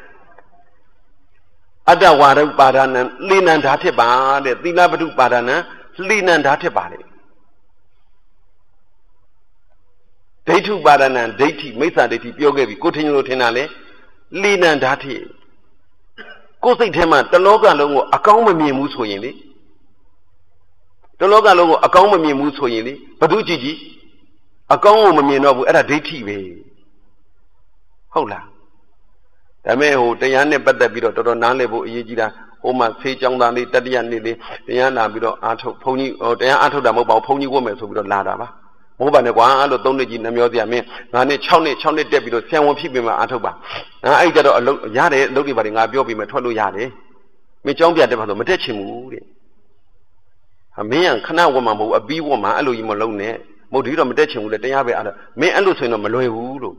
အတ္တဝါဒပါဒနာလှိနန္ဒာဖြစ်ပါတဲ့သီလပတုပါဒနာလှိနန္ဒာဖြစ်ပါလေဒိဋ္ဌုပါဒနာဒိဋ္ဌိမိစ္ဆာဒိဋ္ဌိပြောခဲ့ပြီကိုထင်လို့ထင်တာလေလိဏ္ဍာတိကိုယ်စိတ်ထဲမှာတလောကလုံးကိုအကောင်းမမြင်ဘူးဆိုရင်လေတလောကလုံးကိုအကောင်းမမြင်ဘူးဆိုရင်လေဘသူကြည့်ကြည့်အကောင်းကိုမမြင်တော့ဘူးအဲ့ဒါဒိဋ္ဌိပဲဟုတ်လားဒါမဲ့ဟိုတရားနဲ့ပတ်သက်ပြီးတော့တော်တော်နားလည်ဖို့အရေးကြီးတာဟိုမှာဖေးကြောင်းသားလေးတတိယနေ့လေးတရားနာပြီးတော့အားထုတ်ဘုန်းကြီးဟိုတရားအားထုတ်တာမဟုတ်ပါဘူးဘုန်းကြီးဝတ်မယ်ဆိုပြီးတော့လာတာပါမဟုတ်ပါနဲ့ကွာအဲ့လို3နှစ်ကြီးနှမျောစရာမင်းငါနဲ့6နှစ်တက်ပြီးတော့ဆံဝင်ဖြစ်ပြီးမှအားထုတ်ပါငါအဲ့ကြတော့အလုပ်ရတယ်အလုပ်တွေပါတယ်ငါပြောပြီးမှထွက်လို့ရတယ်မင်းကြောင်းပြတယ်မှာဆိုမတက်ချင်ဘူးတဲ့အမင်းကခဏဝတ်မှာမဟုတ်အပြီးဝတ်မှာအဲ့လိုကြီးမလုံးနဲ့မဟုတ်ဒီတော့မတက်ချင်ဘူးလေတရားပဲအဲ့တော့မင်းအဲ့လိုဆိုရင်တော့မလွယ်ဘူးလို့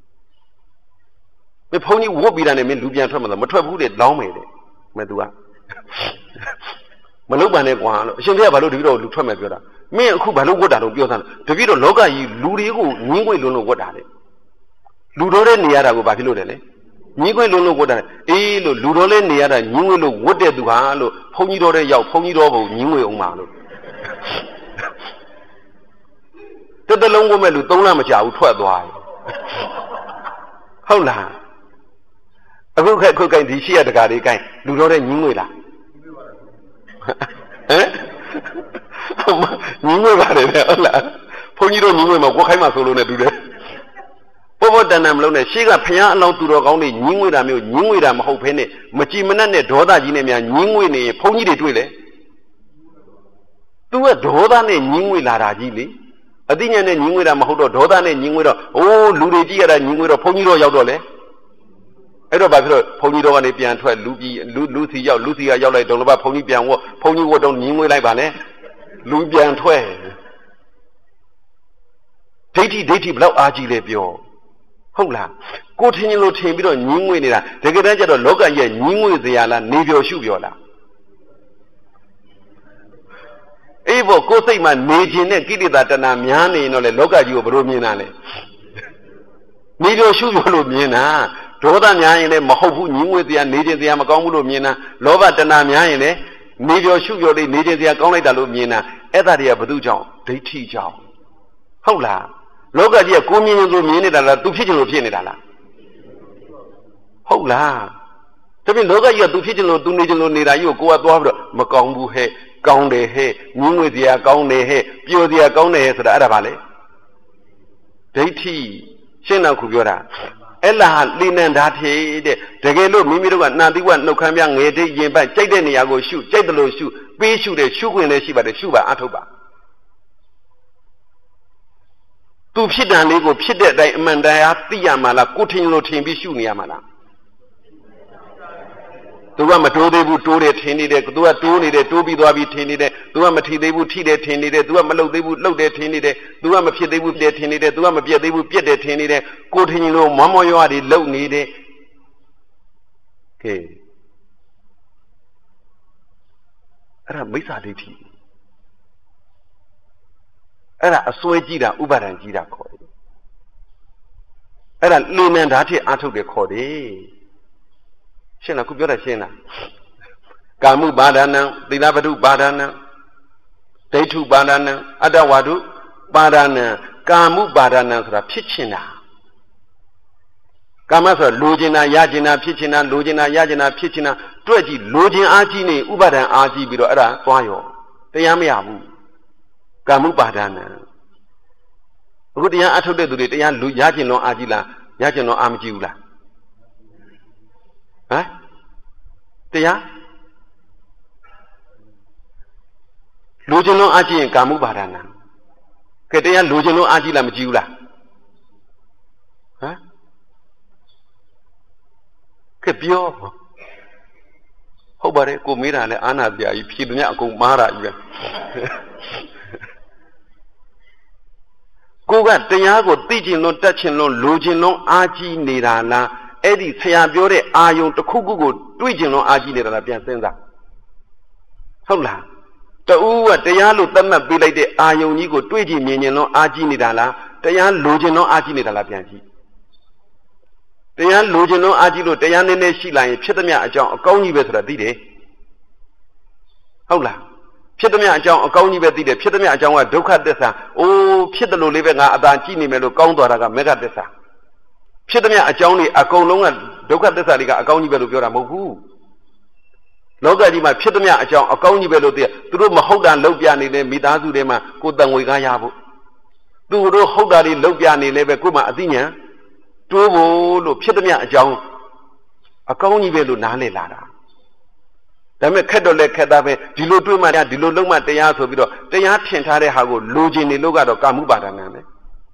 မင်းဘုန်းကြီးဝတ်ပြီးတာနဲ့မင်းလူပြန်ထွက်မှာဆိုမထွက်ဘူးတဲ့လောင်းမယ်တဲ့မင်း तू ကမလုပ်ပါနဲ့ကွာလို့အရှင်ဘုရားဘာလို့တပည့်တော်လူထွက်မယ်ပြောတာမင်းအခုဘာလို့ဝတ်တာတော့ပြောတာတပည့်တော်လောကကြီးလူတွေကိုညင်းခွေလုံးလို့ဝတ်တာလေလူတော်တဲ့နေရတာကိုဘာဖြစ်လို့လဲညင်းခွေလုံးလို့ဝတ်တာအေးလို့လူတော်လေးနေရတာညင်းခွေလို့ဝတ်တဲ့သူဟာလို့ဘုန်းကြီးတော်တဲ့ရောက်ဘုန်းကြီးတော်ဘုံညင်းခွေအောင်ပါလို့တလုံးဝတ်မဲ့လူ3လမကြာဘူးထွက်သွားတယ်ဟုတ်လားအခုခက်ခုတ်ကိုင်းဒီရှိရတကာလေးကိုင်းလူတော်တဲ့ညင်းငွေလားဟမ်ညင်းငွေပါတယ်ဟုတ်လားဘုန်းကြီးတို့ညင်းငွေမှာကိုယ်ခိုင်းမှာဆိုလို့နဲ့တူတယ်ဘောဘောတန်တန်မလုံးနဲ့ရှေ့ကဖျားအလောင်းသူတော်ကောင်းတွေညင်းငွေတာမျိုးညင်းငွေတာမဟုတ်ဘဲနဲ့မကြည်မနှက်နဲ့ဒေါသကြီးနဲ့များညင်းငွေနေရင်ဘုန်းကြီးတွေတွေ့လေသူကဒေါသနဲ့ညင်းငွေလာတာကြီးလေအတိညာနဲ့ညင်းငွေတာမဟုတ်တော့ဒေါသနဲ့ညင်းငွေတော့အိုးလူတွေကြည့်ရတာညင်းငွေတော့ဘုန်းကြီးတို့ရောက်တော့လေအဲ့တော့ဘာဖြစ်လို့ဘုန်းကြီးတော်ကနေပြန်ထွက်လူစီရောက်လူစီကရောက်လိုက်တော့လည်းဘုန်းကြီးပြန်ဝတ်ဘုန်းကြီးဝတ်တော့ညင်းငွေလိုက်ပါနဲ့လူပြန်ထွက်ဒိဋ္ဌိဘလောက်အားကြီးလဲပြောဟုတ်လားကိုထင်ရင်လို့ထင်ပြီးတော့ညင်းငွေနေတာတကယ်တမ်းကျတော့လောကကြီးကညင်းငွေစရာလားနေပြောရှုပြောလားအေးဘောကိုယ်စိတ်မှာနေခြင်းနဲ့ကိလေသာတဏှာများနေရင်တော့လေလောကကြီးကိုဘယ်လိုမြင်တာလဲနေပြောရှုပြောလို့မြင်တာဒေါသများရင်လည်းမဟုတ်ဘူးညင်းငွေတရားနေခြင်းတရားမကောင်းဘူးလို့မြင်တာလောဘတဏှာများရင်လည်းနေပြောရှုပြောလေးနေခြင်းတရားကောင်းလိုက်တာလို့မြင်တာအဲ့ဒါတွေကဘု து ကြောင့်ဒိဋ္ဌိကြောင့်ဟုတ်လားလောကကြီးကကိုမြင်ရင်ဆိုမြင်နေတာလားသူဖြစ်ချင်လို့ဖြစ်နေတာလားဟုတ်လားဒါပြင်လောကကြီးကသူဖြစ်ချင်လို့သူနေချင်လို့နေတာကြီးကိုကသွားပြီးတော့မကောင်းဘူးဟဲ့ကောင်းတယ်ဟဲ့ညင်းငွေတရားကောင်းတယ်ဟဲ့ပျော်တရားကောင်းတယ်ဟဲ့ဆိုတာအဲ့ဒါပါလေဒိဋ္ဌိရှင်းတော့ခုပြောတာအဲ့လာလိဏ္ဍာထေတဲ့တကယ်လို့မိမိတို့ကနှာတိဝနှုတ်ခမ်းပြငယ်တိရင်ပတ်ကြိုက်တဲ့နေရာကိုရှုကြိုက်တယ်လို့ရှုပေးရှုတဲ့ရှုခွင့်လည်းရှိပါတယ်ရှုပါအထုတ်ပါသူဖြစ်တယ်လေးကိုဖြစ်တဲ့အတိုင်းအမှန်တရားသိရမှာလားကိုထင်လို့ထင်ပြီးရှုနေရမှာလားသူကမတိုးသေးဘူးတိုးတယ်ထင်နေတယ်သူကတိုးနေတယ်တိုးပြီးသွားပြီးထင်နေတယ်သူကမထီသေးဘူးထိတယ်ထင်နေတယ်သူကမလှုပ်သေးဘူးလှုပ်တယ်ထင်နေတယ်သူကမဖြစ်သေးဘူးပြည့်ထင်နေတယ်သူကမပြည့်သေးဘူးပြည့်တယ်ထင်နေတယ်ကိုထင်လို့မောမောရွာတွေလှုပ်နေတယ်ကဲအဲ့ဒါမိစ္ဆာဒိဋ္ဌိအဲ့ဒါအစွဲကြည့်တာဥပါဒံကြည့်တာခေါ်တယ်အဲ့ဒါလိဏ္ဍာထေအာထုတ်တယ်ခေါ်တယ်ရှင်းလားခုပြောတာရှင်းလားကာမှုပါဒနာသီလပတုပါဒနာဒိဋ္ဌုပါဒနာအတ္တဝါဒုပါဒနာကာမှုပါဒနာဆိုတာဖြစ်ချင်တာကာမဆိုတာလိုချင်တာရချင်တာဖြစ်ချင်တာလိုချင်တာရချင်တာဖြစ်ချင်တာတွက်ကြည့်လိုချင်အားကြီးနေဥပါဒံအားကြီးပြီးတော့အဲ့ဒါသွားရောတရားမရဘူးကာမှုပါဒနာအခုတရားအထုတ်တဲ့သူတွေတရားလူရချင်လုံးအားကြီးလားရချင်လုံးအားမကြီးဘူးလားဟမ်တရားလူချင်းလုံးအားကြီးရင်ကာမှုပါဒနာကဲတရားလူချင်းလုံးအားကြီးလားမကြီးဘူးလားဟမ်ကဲပြောဟုတ်ပါတယ်ကိုမေးတာလဲအာနာပြာကြီးဖြေသူများအကုန်မားတာကြီးပဲကိုကတရားကိုသိကျင်လို့တတ်ချင်လို့လူချင်းလုံးအားကြီးနေတာလားအဲ့ဒီဆရာပြောတဲ့အာယုံတစ်ခုခုကိုတွေးကျင်လို့အားကြီးနေတာလားပြန်စဉ်းစားဟုတ်လားတူကတရားလို့သတ်မှတ်ပေးလိုက်တဲ့အာယုံကြီးကိုတွေးကြည့်မြင်ကျင်လို့အားကြီးနေတာလားတရားလိုချင်လို့အားကြီးနေတာလားပြန်ကြည့်တရားလိုချင်လို့အားကြီးလို့တရားနည်းနည်းရှိလာရင်ဖြစ်သမျှအကြောင်းအကောင်းကြီးပဲဆိုတာသိတယ်ဟုတ်လားဖြစ်သည်များအကြောင်းအကောင်းကြီးပဲသိတယ်ဖြစ်သည်များအကြောင်းကဒုက္ခသစ္စာအိုးဖြစ်တယ်လို့လေးပဲငါအသာကြည့်နေမယ်လို့ကောင်းသွားတာကမေဃသစ္စာဖြစ်သည်များအကြောင်းတွေအကုန်လုံးကဒုက္ခသစ္စာတွေကအကောင်းကြီးပဲလို့ပြောတာမဟုတ်ဘူးလောကကြီးမှာဖြစ်သည်များအကြောင်းအကောင်းကြီးပဲလို့သိသူတို့မဟုတ်တာလောက်ပြနေလေမိသားစုတွေမှာကိုယ်တန်ငွေကားရဖို့သူတို့ဟုတ်တာတွေလောက်ပြနေလေပဲကိုယ်မှအသိဉာဏ်တိုးဖို့လို့ဖြစ်သည်များအကြောင်းအကောင်းကြီးပဲလို့နားလည်လာတာဒါပေမဲ့ခက်တော့လည်းခက်တာပဲဒီလိုတွေးမှဒီလိုလုံးမှတရားဆိုပြီးတော့တရားထင်ထားတဲ့ဟာကိုလိုချင်နေလို့ကတော့ကာမှုပါဒနာပဲ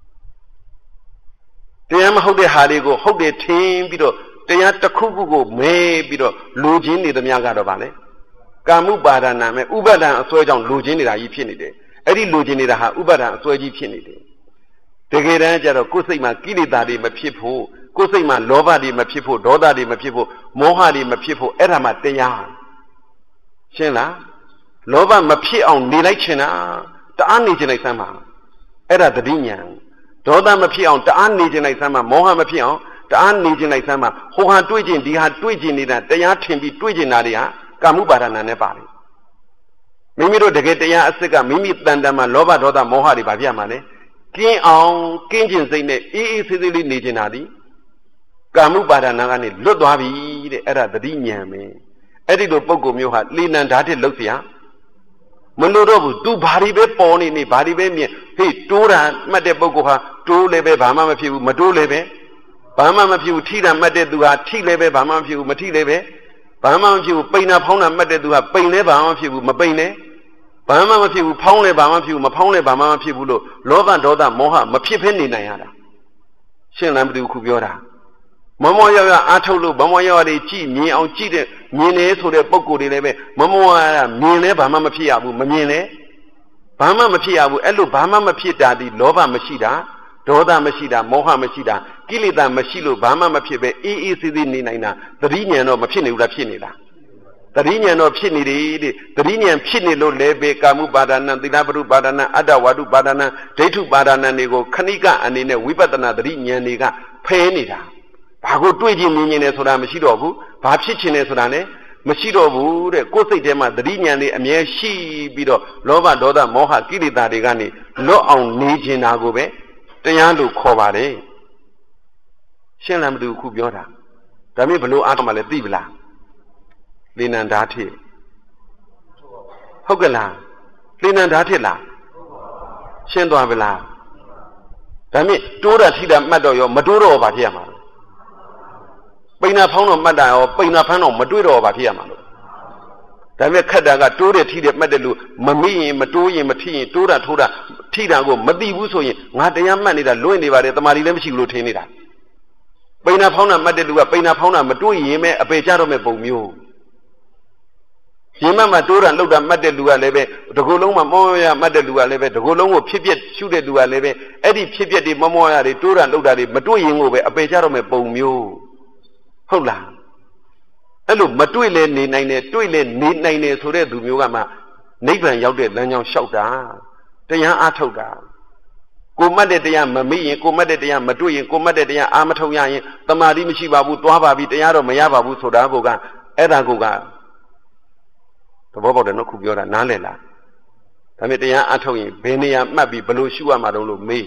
တရားမဟုတ်တဲ့ဟာတွေကိုဟုတ်တယ်ထင်ပြီးတော့တရားတစ်ခုခုကိုမဲပြီးတော့လိုချင်နေသမျှကတော့ဗာလေကာမှုပါဒနာပဲဥပါဒံအစွဲကြောင့်လိုချင်နေတာကြီးဖြစ်နေတယ်အဲ့ဒီလိုချင်နေတာဟာဥပါဒံအစွဲကြီးဖြစ်နေတယ်တကယ်တမ်းကျတော့ကိုယ်စိတ်မှာကိလေသာတွေမဖြစ်ဖို့ကိုယ်စိတ်မှာလောဘတွေမဖြစ်ဖို့ဒေါသတွေမဖြစ်ဖို့မောဟတွေမဖြစ်ဖို့အဲ့ဒါမှတရားရှင်းလားလောဘမဖြစ်အောင်နေလိုက်ချင်တာတအားနေချင်လိုက်စမ်းပါအဲ့ဒါတတိညာဒေါသမဖြစ်အောင်တအားနေချင်လိုက်စမ်းပါမောဟမဖြစ်အောင်တအားနေချင်လိုက်စမ်းပါဟိုဟာတွေးချင်ဒီဟာတွေးချင်နေတာတရားထင်ပြီးတွေးချင်တာတွေဟာကာမှုပါဒနာနဲ့ပါတယ်မိမိတို့တကယ်တရားအစစ်ကမိမိတန်တန်မှာလောဘဒေါသမောဟတွေဘာပြမှာလဲကင်းအောင်ကင်းကျင်စိတ်နဲ့အေးအေးဆေးဆေးလေးနေချင်တာဒီကာမှုပါဒနာကနေလွတ်သွားပြီတဲ့အဲ့ဒါတတိညာပဲအဲ့ဒီလိုပုံကိုမျိုးဟာလေနံဓာတ်တစ်လောက်เสียမလို့တော့ဘူး तू ဘာတွေပဲပေါ်နေဘာတွေပဲမြင်ဟေးတိုးတာမှတ်တဲ့ပုံကိုဟာတိုးလည်းပဲဘာမှမဖြစ်ဘူးမတိုးလည်းပဲဘာမှမဖြစ်ဘူးထိတာမှတ်တဲ့သူဟာထိလည်းပဲဘာမှမဖြစ်ဘူးမထိလည်းပဲဘာမှမဖြစ်ဘူးပိန်တာဖောင်းတာမှတ်တဲ့သူဟာပိန်လည်းဘာမှမဖြစ်ဘူးမပိန်လည်းဘာမှမဖြစ်ဘူးဖောင်းလည်းဘာမှမဖြစ်ဘူးမဖောင်းလည်းဘာမှမဖြစ်ဘူးလို့လောဘဒေါသမောဟမဖြစ်ဖဲနေနိုင်ရတာရှင်းလားမသိဘူးခုပြောတာမမောရောက်ရအားထုတ်လို့မမောရောက်ရကြည့်မြင်အောင်ကြည့်တဲ့မြင်နေဆိုတဲ့ပုံကိုယ်တွေလည်းပဲမမောရမြင်လဲဘာမှမဖြစ်ရဘူးမမြင်လဲဘာမှမဖြစ်ရဘူးအဲ့လိုဘာမှမဖြစ်တာဒီလောဘမရှိတာဒေါသမရှိတာမောဟမရှိတာကိလေသာမရှိလို့ဘာမှမဖြစ်ပဲအေးအေးဆေးဆေးနေနိုင်တာသတိဉာဏ်တော့မဖြစ်နေဘူးလားဖြစ်နေတာသတိဉာဏ်တော့ဖြစ်နေတယ်တဲ့သတိဉာဏ်ဖြစ်နေလို့လည်းပဲကာမှုပါဒနာသီလပရုပါဒနာအတ္တဝါဒုပါဒနာဒိဋ္ဌုပါဒနာတွေကိုခဏိကအနေနဲ့ဝိပဿနာသတိဉာဏ်တွေကဖယ်နေတာဘာကိုတွေးခြင်းမြင်ခြင်းလဲဆိုတာမရှိတော့ဘူးဘာဖြစ်ခြင်းလဲဆိုတာလည်းမရှိတော့ဘူးတဲ့ကိုယ်စိတ်ထဲမှာသတိဉာဏ်လေးအမြဲရှိပြီးတော့လောဘဒေါသမောဟကိလေသာတွေကနေလွတ်အောင်နေခြင်းတာကိုပဲတရားလို့ခေါ်ပါတယ်ရှင်းလားမတူခုပြောတာဒါမျိုးဘလို့အားမှလည်းသိပလားလေနံဓာတ်ဖြစ်ဟုတ်ကဲ့လားလေနံဓာတ်ဖြစ်လားရှင်းသွားပြီလားဒါမျိုးတိုးတာထိတာမှတ်တော့ရောမတိုးတော့ဘာဖြစ်ရမှာလဲပိန်နာဖောင်းတော့မှတ်တာရောပိန်နာဖမ်းတော့မတွေးတော့ဘာဖြစ်ရမှာလို့ဒါပေမဲ့ခက်တာကတိုးတယ်ထိတယ်မှတ်တယ်လို့မမိရင်မတိုးရင်မထိရင်တိုးတာထိုးတာထိတာကိုမသိဘူးဆိုရင်ငါတရားမှတ်နေတာလွင့်နေပါတယ်တမာရီလည်းမရှိဘူးလို့ထင်နေတာပိန်နာဖောင်းတာမှတ်တဲ့လူကပိန်နာဖောင်းတာမတွေးရင်ပဲအပေကြတော့မဲ့ပုံမျိုးရင်မှတိုးတာလှုပ်တာမှတ်တဲ့လူကလည်းပဲတကူလုံးမှာမောရမှတ်တဲ့လူကလည်းပဲတကူလုံးကိုဖြစ်ပြရှုတဲ့လူကလည်းပဲအဲ့ဒီဖြစ်ပြတွေမောရတွေတိုးတာလှုပ်တာတွေမတွေးရင်ကိုပဲအပေကြတော့မဲ့ပုံမျိုးဟုတ်လားအဲ့လိုမတွေ့လဲနေနိုင်တယ်တွေ့လဲနေနိုင်တယ်ဆိုတဲ့သူမျိုးကမှနိဗ္ဗာန်ရောက်တဲ့လမ်းကြောင်းလျှောက်တာတရားအားထုတ်တာကိုမှတ်တဲ့တရားမမိရင်ကိုမှတ်တဲ့တရားမတွေ့ရင်ကိုမှတ်တဲ့တရားအားမထုတ်ရရင်တမာတိမရှိပါဘူးသွားပါပြီတရားတော့မရပါဘူးဆိုတာကိုကအဲ့ဒါကိုကသဘောပေါက်တယ်နော်ခုပြောတာနားလည်လားဒါပေမဲ့တရားအားထုတ်ရင်ဘယ်နေရာမှတ်ပြီးဘယ်လိုရှုရမှာတုံးလို့မေး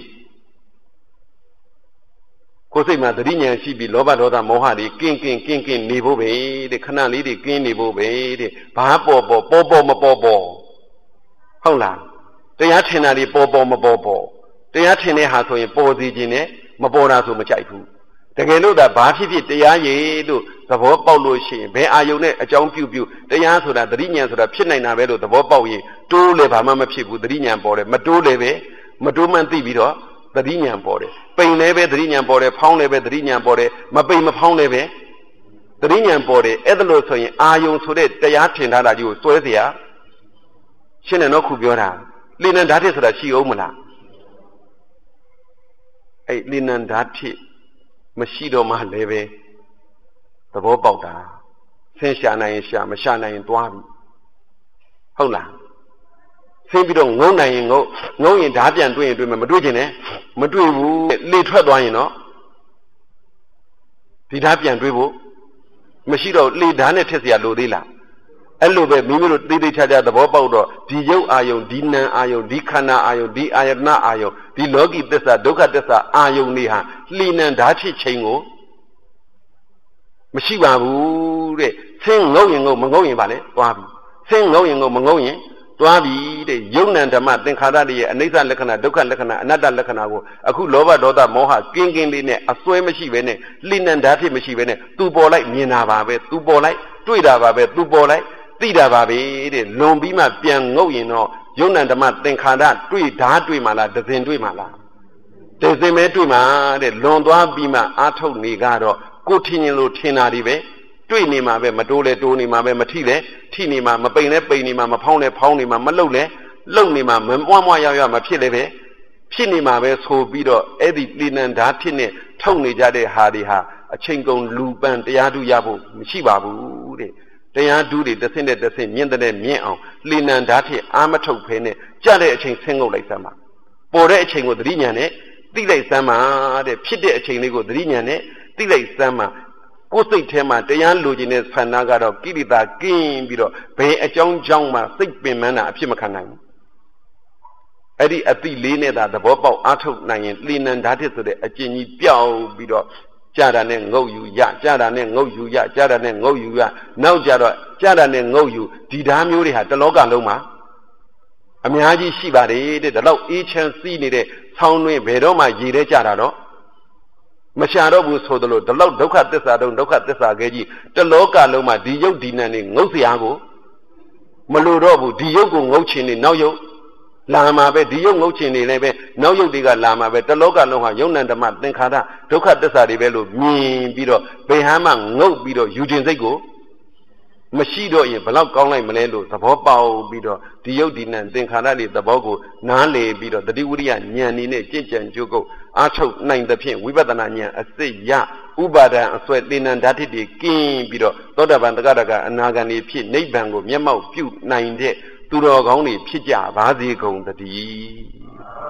ကိုယ်စိတ်မှာသတိဉာဏ်ရှိပြီးလောဘဒေါသမောဟတွေကင်းနေဖို့ပဲတဲ့ခဏလေးတွေကင်းနေဖို့ပဲတဲ့ဘာပေါ်မပေါ်ဟုတ်လားတရားထင်တာတွေပေါ်မပေါ်တရားထင်တဲ့ဟာဆိုရင်ပေါ်စီခြင်းနဲ့မပေါ်တာဆိုမကြိုက်ဘူးတကယ်လို့ဒါဘာဖြစ်တရားရည်လို့သဘောပေါက်လို့ရှိရင်ဘယ်အာယုံနဲ့အကြောင်းပြုတရားဆိုတာသတိဉာဏ်ဆိုတာဖြစ်နိုင်တာပဲလို့သဘောပေါက်ရင်တိုးလည်းဘာမှမဖြစ်ဘူးသတိဉာဏ်ပေါ်တယ်မတိုးလည်းပဲမတိုးမှန်းသိပြီးတော့သတိဉာဏ်ပေါ်တယ်ပိန်လည်းပဲသတိဉာဏ်ပေါ်တယ်ဖောင်းလည်းပဲသတိဉာဏ်ပေါ်တယ်မပိန်မဖောင်းလည်းပဲသတိဉာဏ်ပေါ်တယ်အဲ့ဒါလို့ဆိုရင်အာယုံဆိုတဲ့တရားထင်ထားတာကြီးကိုစွဲเสียရှင်းတယ်နော်ခုပြောတာလေနံဓာတ်ဖြစ်ဆိုတာရှိအောင်မလားအဲ့လေနံဓာတ်ဖြစ်မရှိတော့မှလည်းပဲသဘောပေါက်တာဆင်းရှာနိုင်ရင်ရှာမရှာနိုင်ရင်သွားပြီဟုတ်လားဆင်းပြီးတော့ငုံနိုင်ရင်ငုံရင်ဓာတ်ပြန်တွေ့ရင်တွေ့မယ်မတွေ့ခြင်းနဲ့မတွေ့ဘူးလေထွက်သွားရင်တော့ဒီဓာတ်ပြန်တွေ့ဖို့မရှိတော့လေဓာတ်နဲ့ထက်เสียလို့သေးလားအဲ့လိုပဲမိမိတို့သိသိချာချာသဘောပေါက်တော့ဒီရုပ်အာယုံဒီနာအာယုံဒီခန္ဓာအာယုံဒီအာယတနာအာယုံဒီလောကီသစ္စာဒုက္ခသစ္စာအာယုံတွေဟာလှိနံဓာတ်ဖြစ်ခြင်းကိုမရှိပါဘူးတဲ့ဆင်းငုံရင်ငုံမငုံရင်ပါလေသွားပြီဆင်းငုံရင်ငုံမငုံရင်သွားပြီတဲ့ယုံ nant ဓမ္မသင်္ခါရတွေရဲ့အနိစ္စလက္ခဏာဒုက္ခလက္ခဏာအနတ္တလက္ခဏာကိုအခုလောဘဒေါသမောဟကင်းကင်းလေးနဲ့အစွဲမရှိဘဲနဲ့လှိနံဓာတ်ဖြစ်မရှိဘဲနဲ့သူပေါ်လိုက်မြင်တာပါပဲသူပေါ်လိုက်တွေ့တာပါပဲသူပေါ်လိုက်သိတာပါပဲတဲ့လွန်ပြီးမှပြန်ငုတ်ရင်တော့ယုံ nant ဓမ္မသင်္ခါရတွေ့ဓာတ်တွေ့မှလားဒဇင်တွေ့မှလားဒဇင်ပဲတွေ့မှတဲ့လွန်သွားပြီးမှအာထုတ်နေကတော့ကိုထင်ရင်လို့ထင်တာဒီပဲတွေ့နေမှာပဲမတိုးလဲတိုးနေမှာပဲမထိလဲထိနေမှာမပိန်လဲပိန်နေမှာမဖောင်းလဲဖောင်းနေမှာမလှုပ်လဲလှုပ်နေမှာမမွားမွားရောက်ရောက်မဖြစ်လဲပဲဖြစ်နေမှာပဲဆိုပြီးတော့အဲ့ဒီလိဏ္ဍာဖြစ်နေထုတ်နေကြတဲ့ဟာတွေဟာအချိန်ကုန်လူပန်တရားဓုရဖို့မရှိပါဘူးတဲ့တရားဓုတွေတစ်ဆင့်နဲ့တစ်ဆင့်မြင့်တဲ့မြင့်အောင်လိဏ္ဍာဖြစ်အာမထုတ်ဖဲနဲ့ကြတဲ့အချိန်ဆင်းငုတ်လိုက်စမ်းပါပေါ်တဲ့အချိန်ကိုသတိဉာဏ်နဲ့သိလိုက်စမ်းပါတဲ့ဖြစ်တဲ့အချိန်လေးကိုသတိဉာဏ်နဲ့သိလိုက်စမ်းပါကိုယ်စိတ်ထဲမှာတရားလိုချင်တဲ့ဆန္ဒကတော့ကိလေသာကင်းပြီးတော့ဘယ်အကြောင်းကြောင့်မှစိတ်ပင်ပန်းတာအဖြစ်မခံနိုင်ဘူးအဲ့ဒီအတိလေးနဲ့သာသဘောပေါက်အားထုတ်နိုင်ရင်လိဏ္ဍာတစ်ဆိုတဲ့အကျင့်ကြီးပြောင်းပြီးတော့ကြာတာနဲ့ငုတ်ယူရကြာတာနဲ့ငုတ်ယူရကြာတာနဲ့ငုတ်ယူရနောက်ကြတော့ကြာတာနဲ့ငုတ်ယူဒီဓာတ်မျိုးတွေဟာတလောကလုံးမှာအများကြီးရှိပါတယ်တဲ့ဒါတော့အေးချမ်းစီးနေတဲ့ဆောင်းတွင်းဘယ်တော့မှရေထဲကြတာတော့မရှာတော့ဘူးဆိုသလိုဒီလောက်ဒုက္ခသစ္စာတုံးဒုက္ခသစ္စာခဲကြီးတလောကလုံးမှာဒီယုတ်ဒီနံနေငုတ်เสียကိုမလိုတော့ဘူးဒီယုတ်ကိုငုတ်ချင်နေနောက်ယုတ်လာမှာပဲဒီယုတ်ငုတ်ချင်နေလည်းပဲနောက်ယုတ်တွေကလာမှာပဲတလောကလုံးဟာယုံ nant ဓမ္မသင်္ခါရဒုက္ခသစ္စာတွေပဲလို့မြင်ပြီးတော့ဘယ်ဟာမှငုတ်ပြီးတော့ယူခြင်းစိတ်ကိုမရှိတော့ရင်ဘလောက်ကောင်းလိုက်မလဲလို့သဘောပေါက်ပြီးတော့ဒီယုတ်ဒီနံသင်္ခါရတွေသဘောကိုနားလေပြီးတော့တတိဝိရိယဉာဏ်နေနဲ့ကြင်ကြံကြိုးကုပ်အားထုတ်နိုင်သဖြင့်ဝိပဿနာဉာဏ်အစစ်ရဥပါဒံအစွဲလိဏ္ဍာတိတွေကင်းပြီးတော့သောတာပန်တဂရကအနာဂံတွေဖြစ်နိဗ္ဗာန်ကိုမျက်မှောက်ပြုနိုင်တဲ့သူတော်ကောင်းတွေဖြစ်ကြပါစေကုန်သတည်း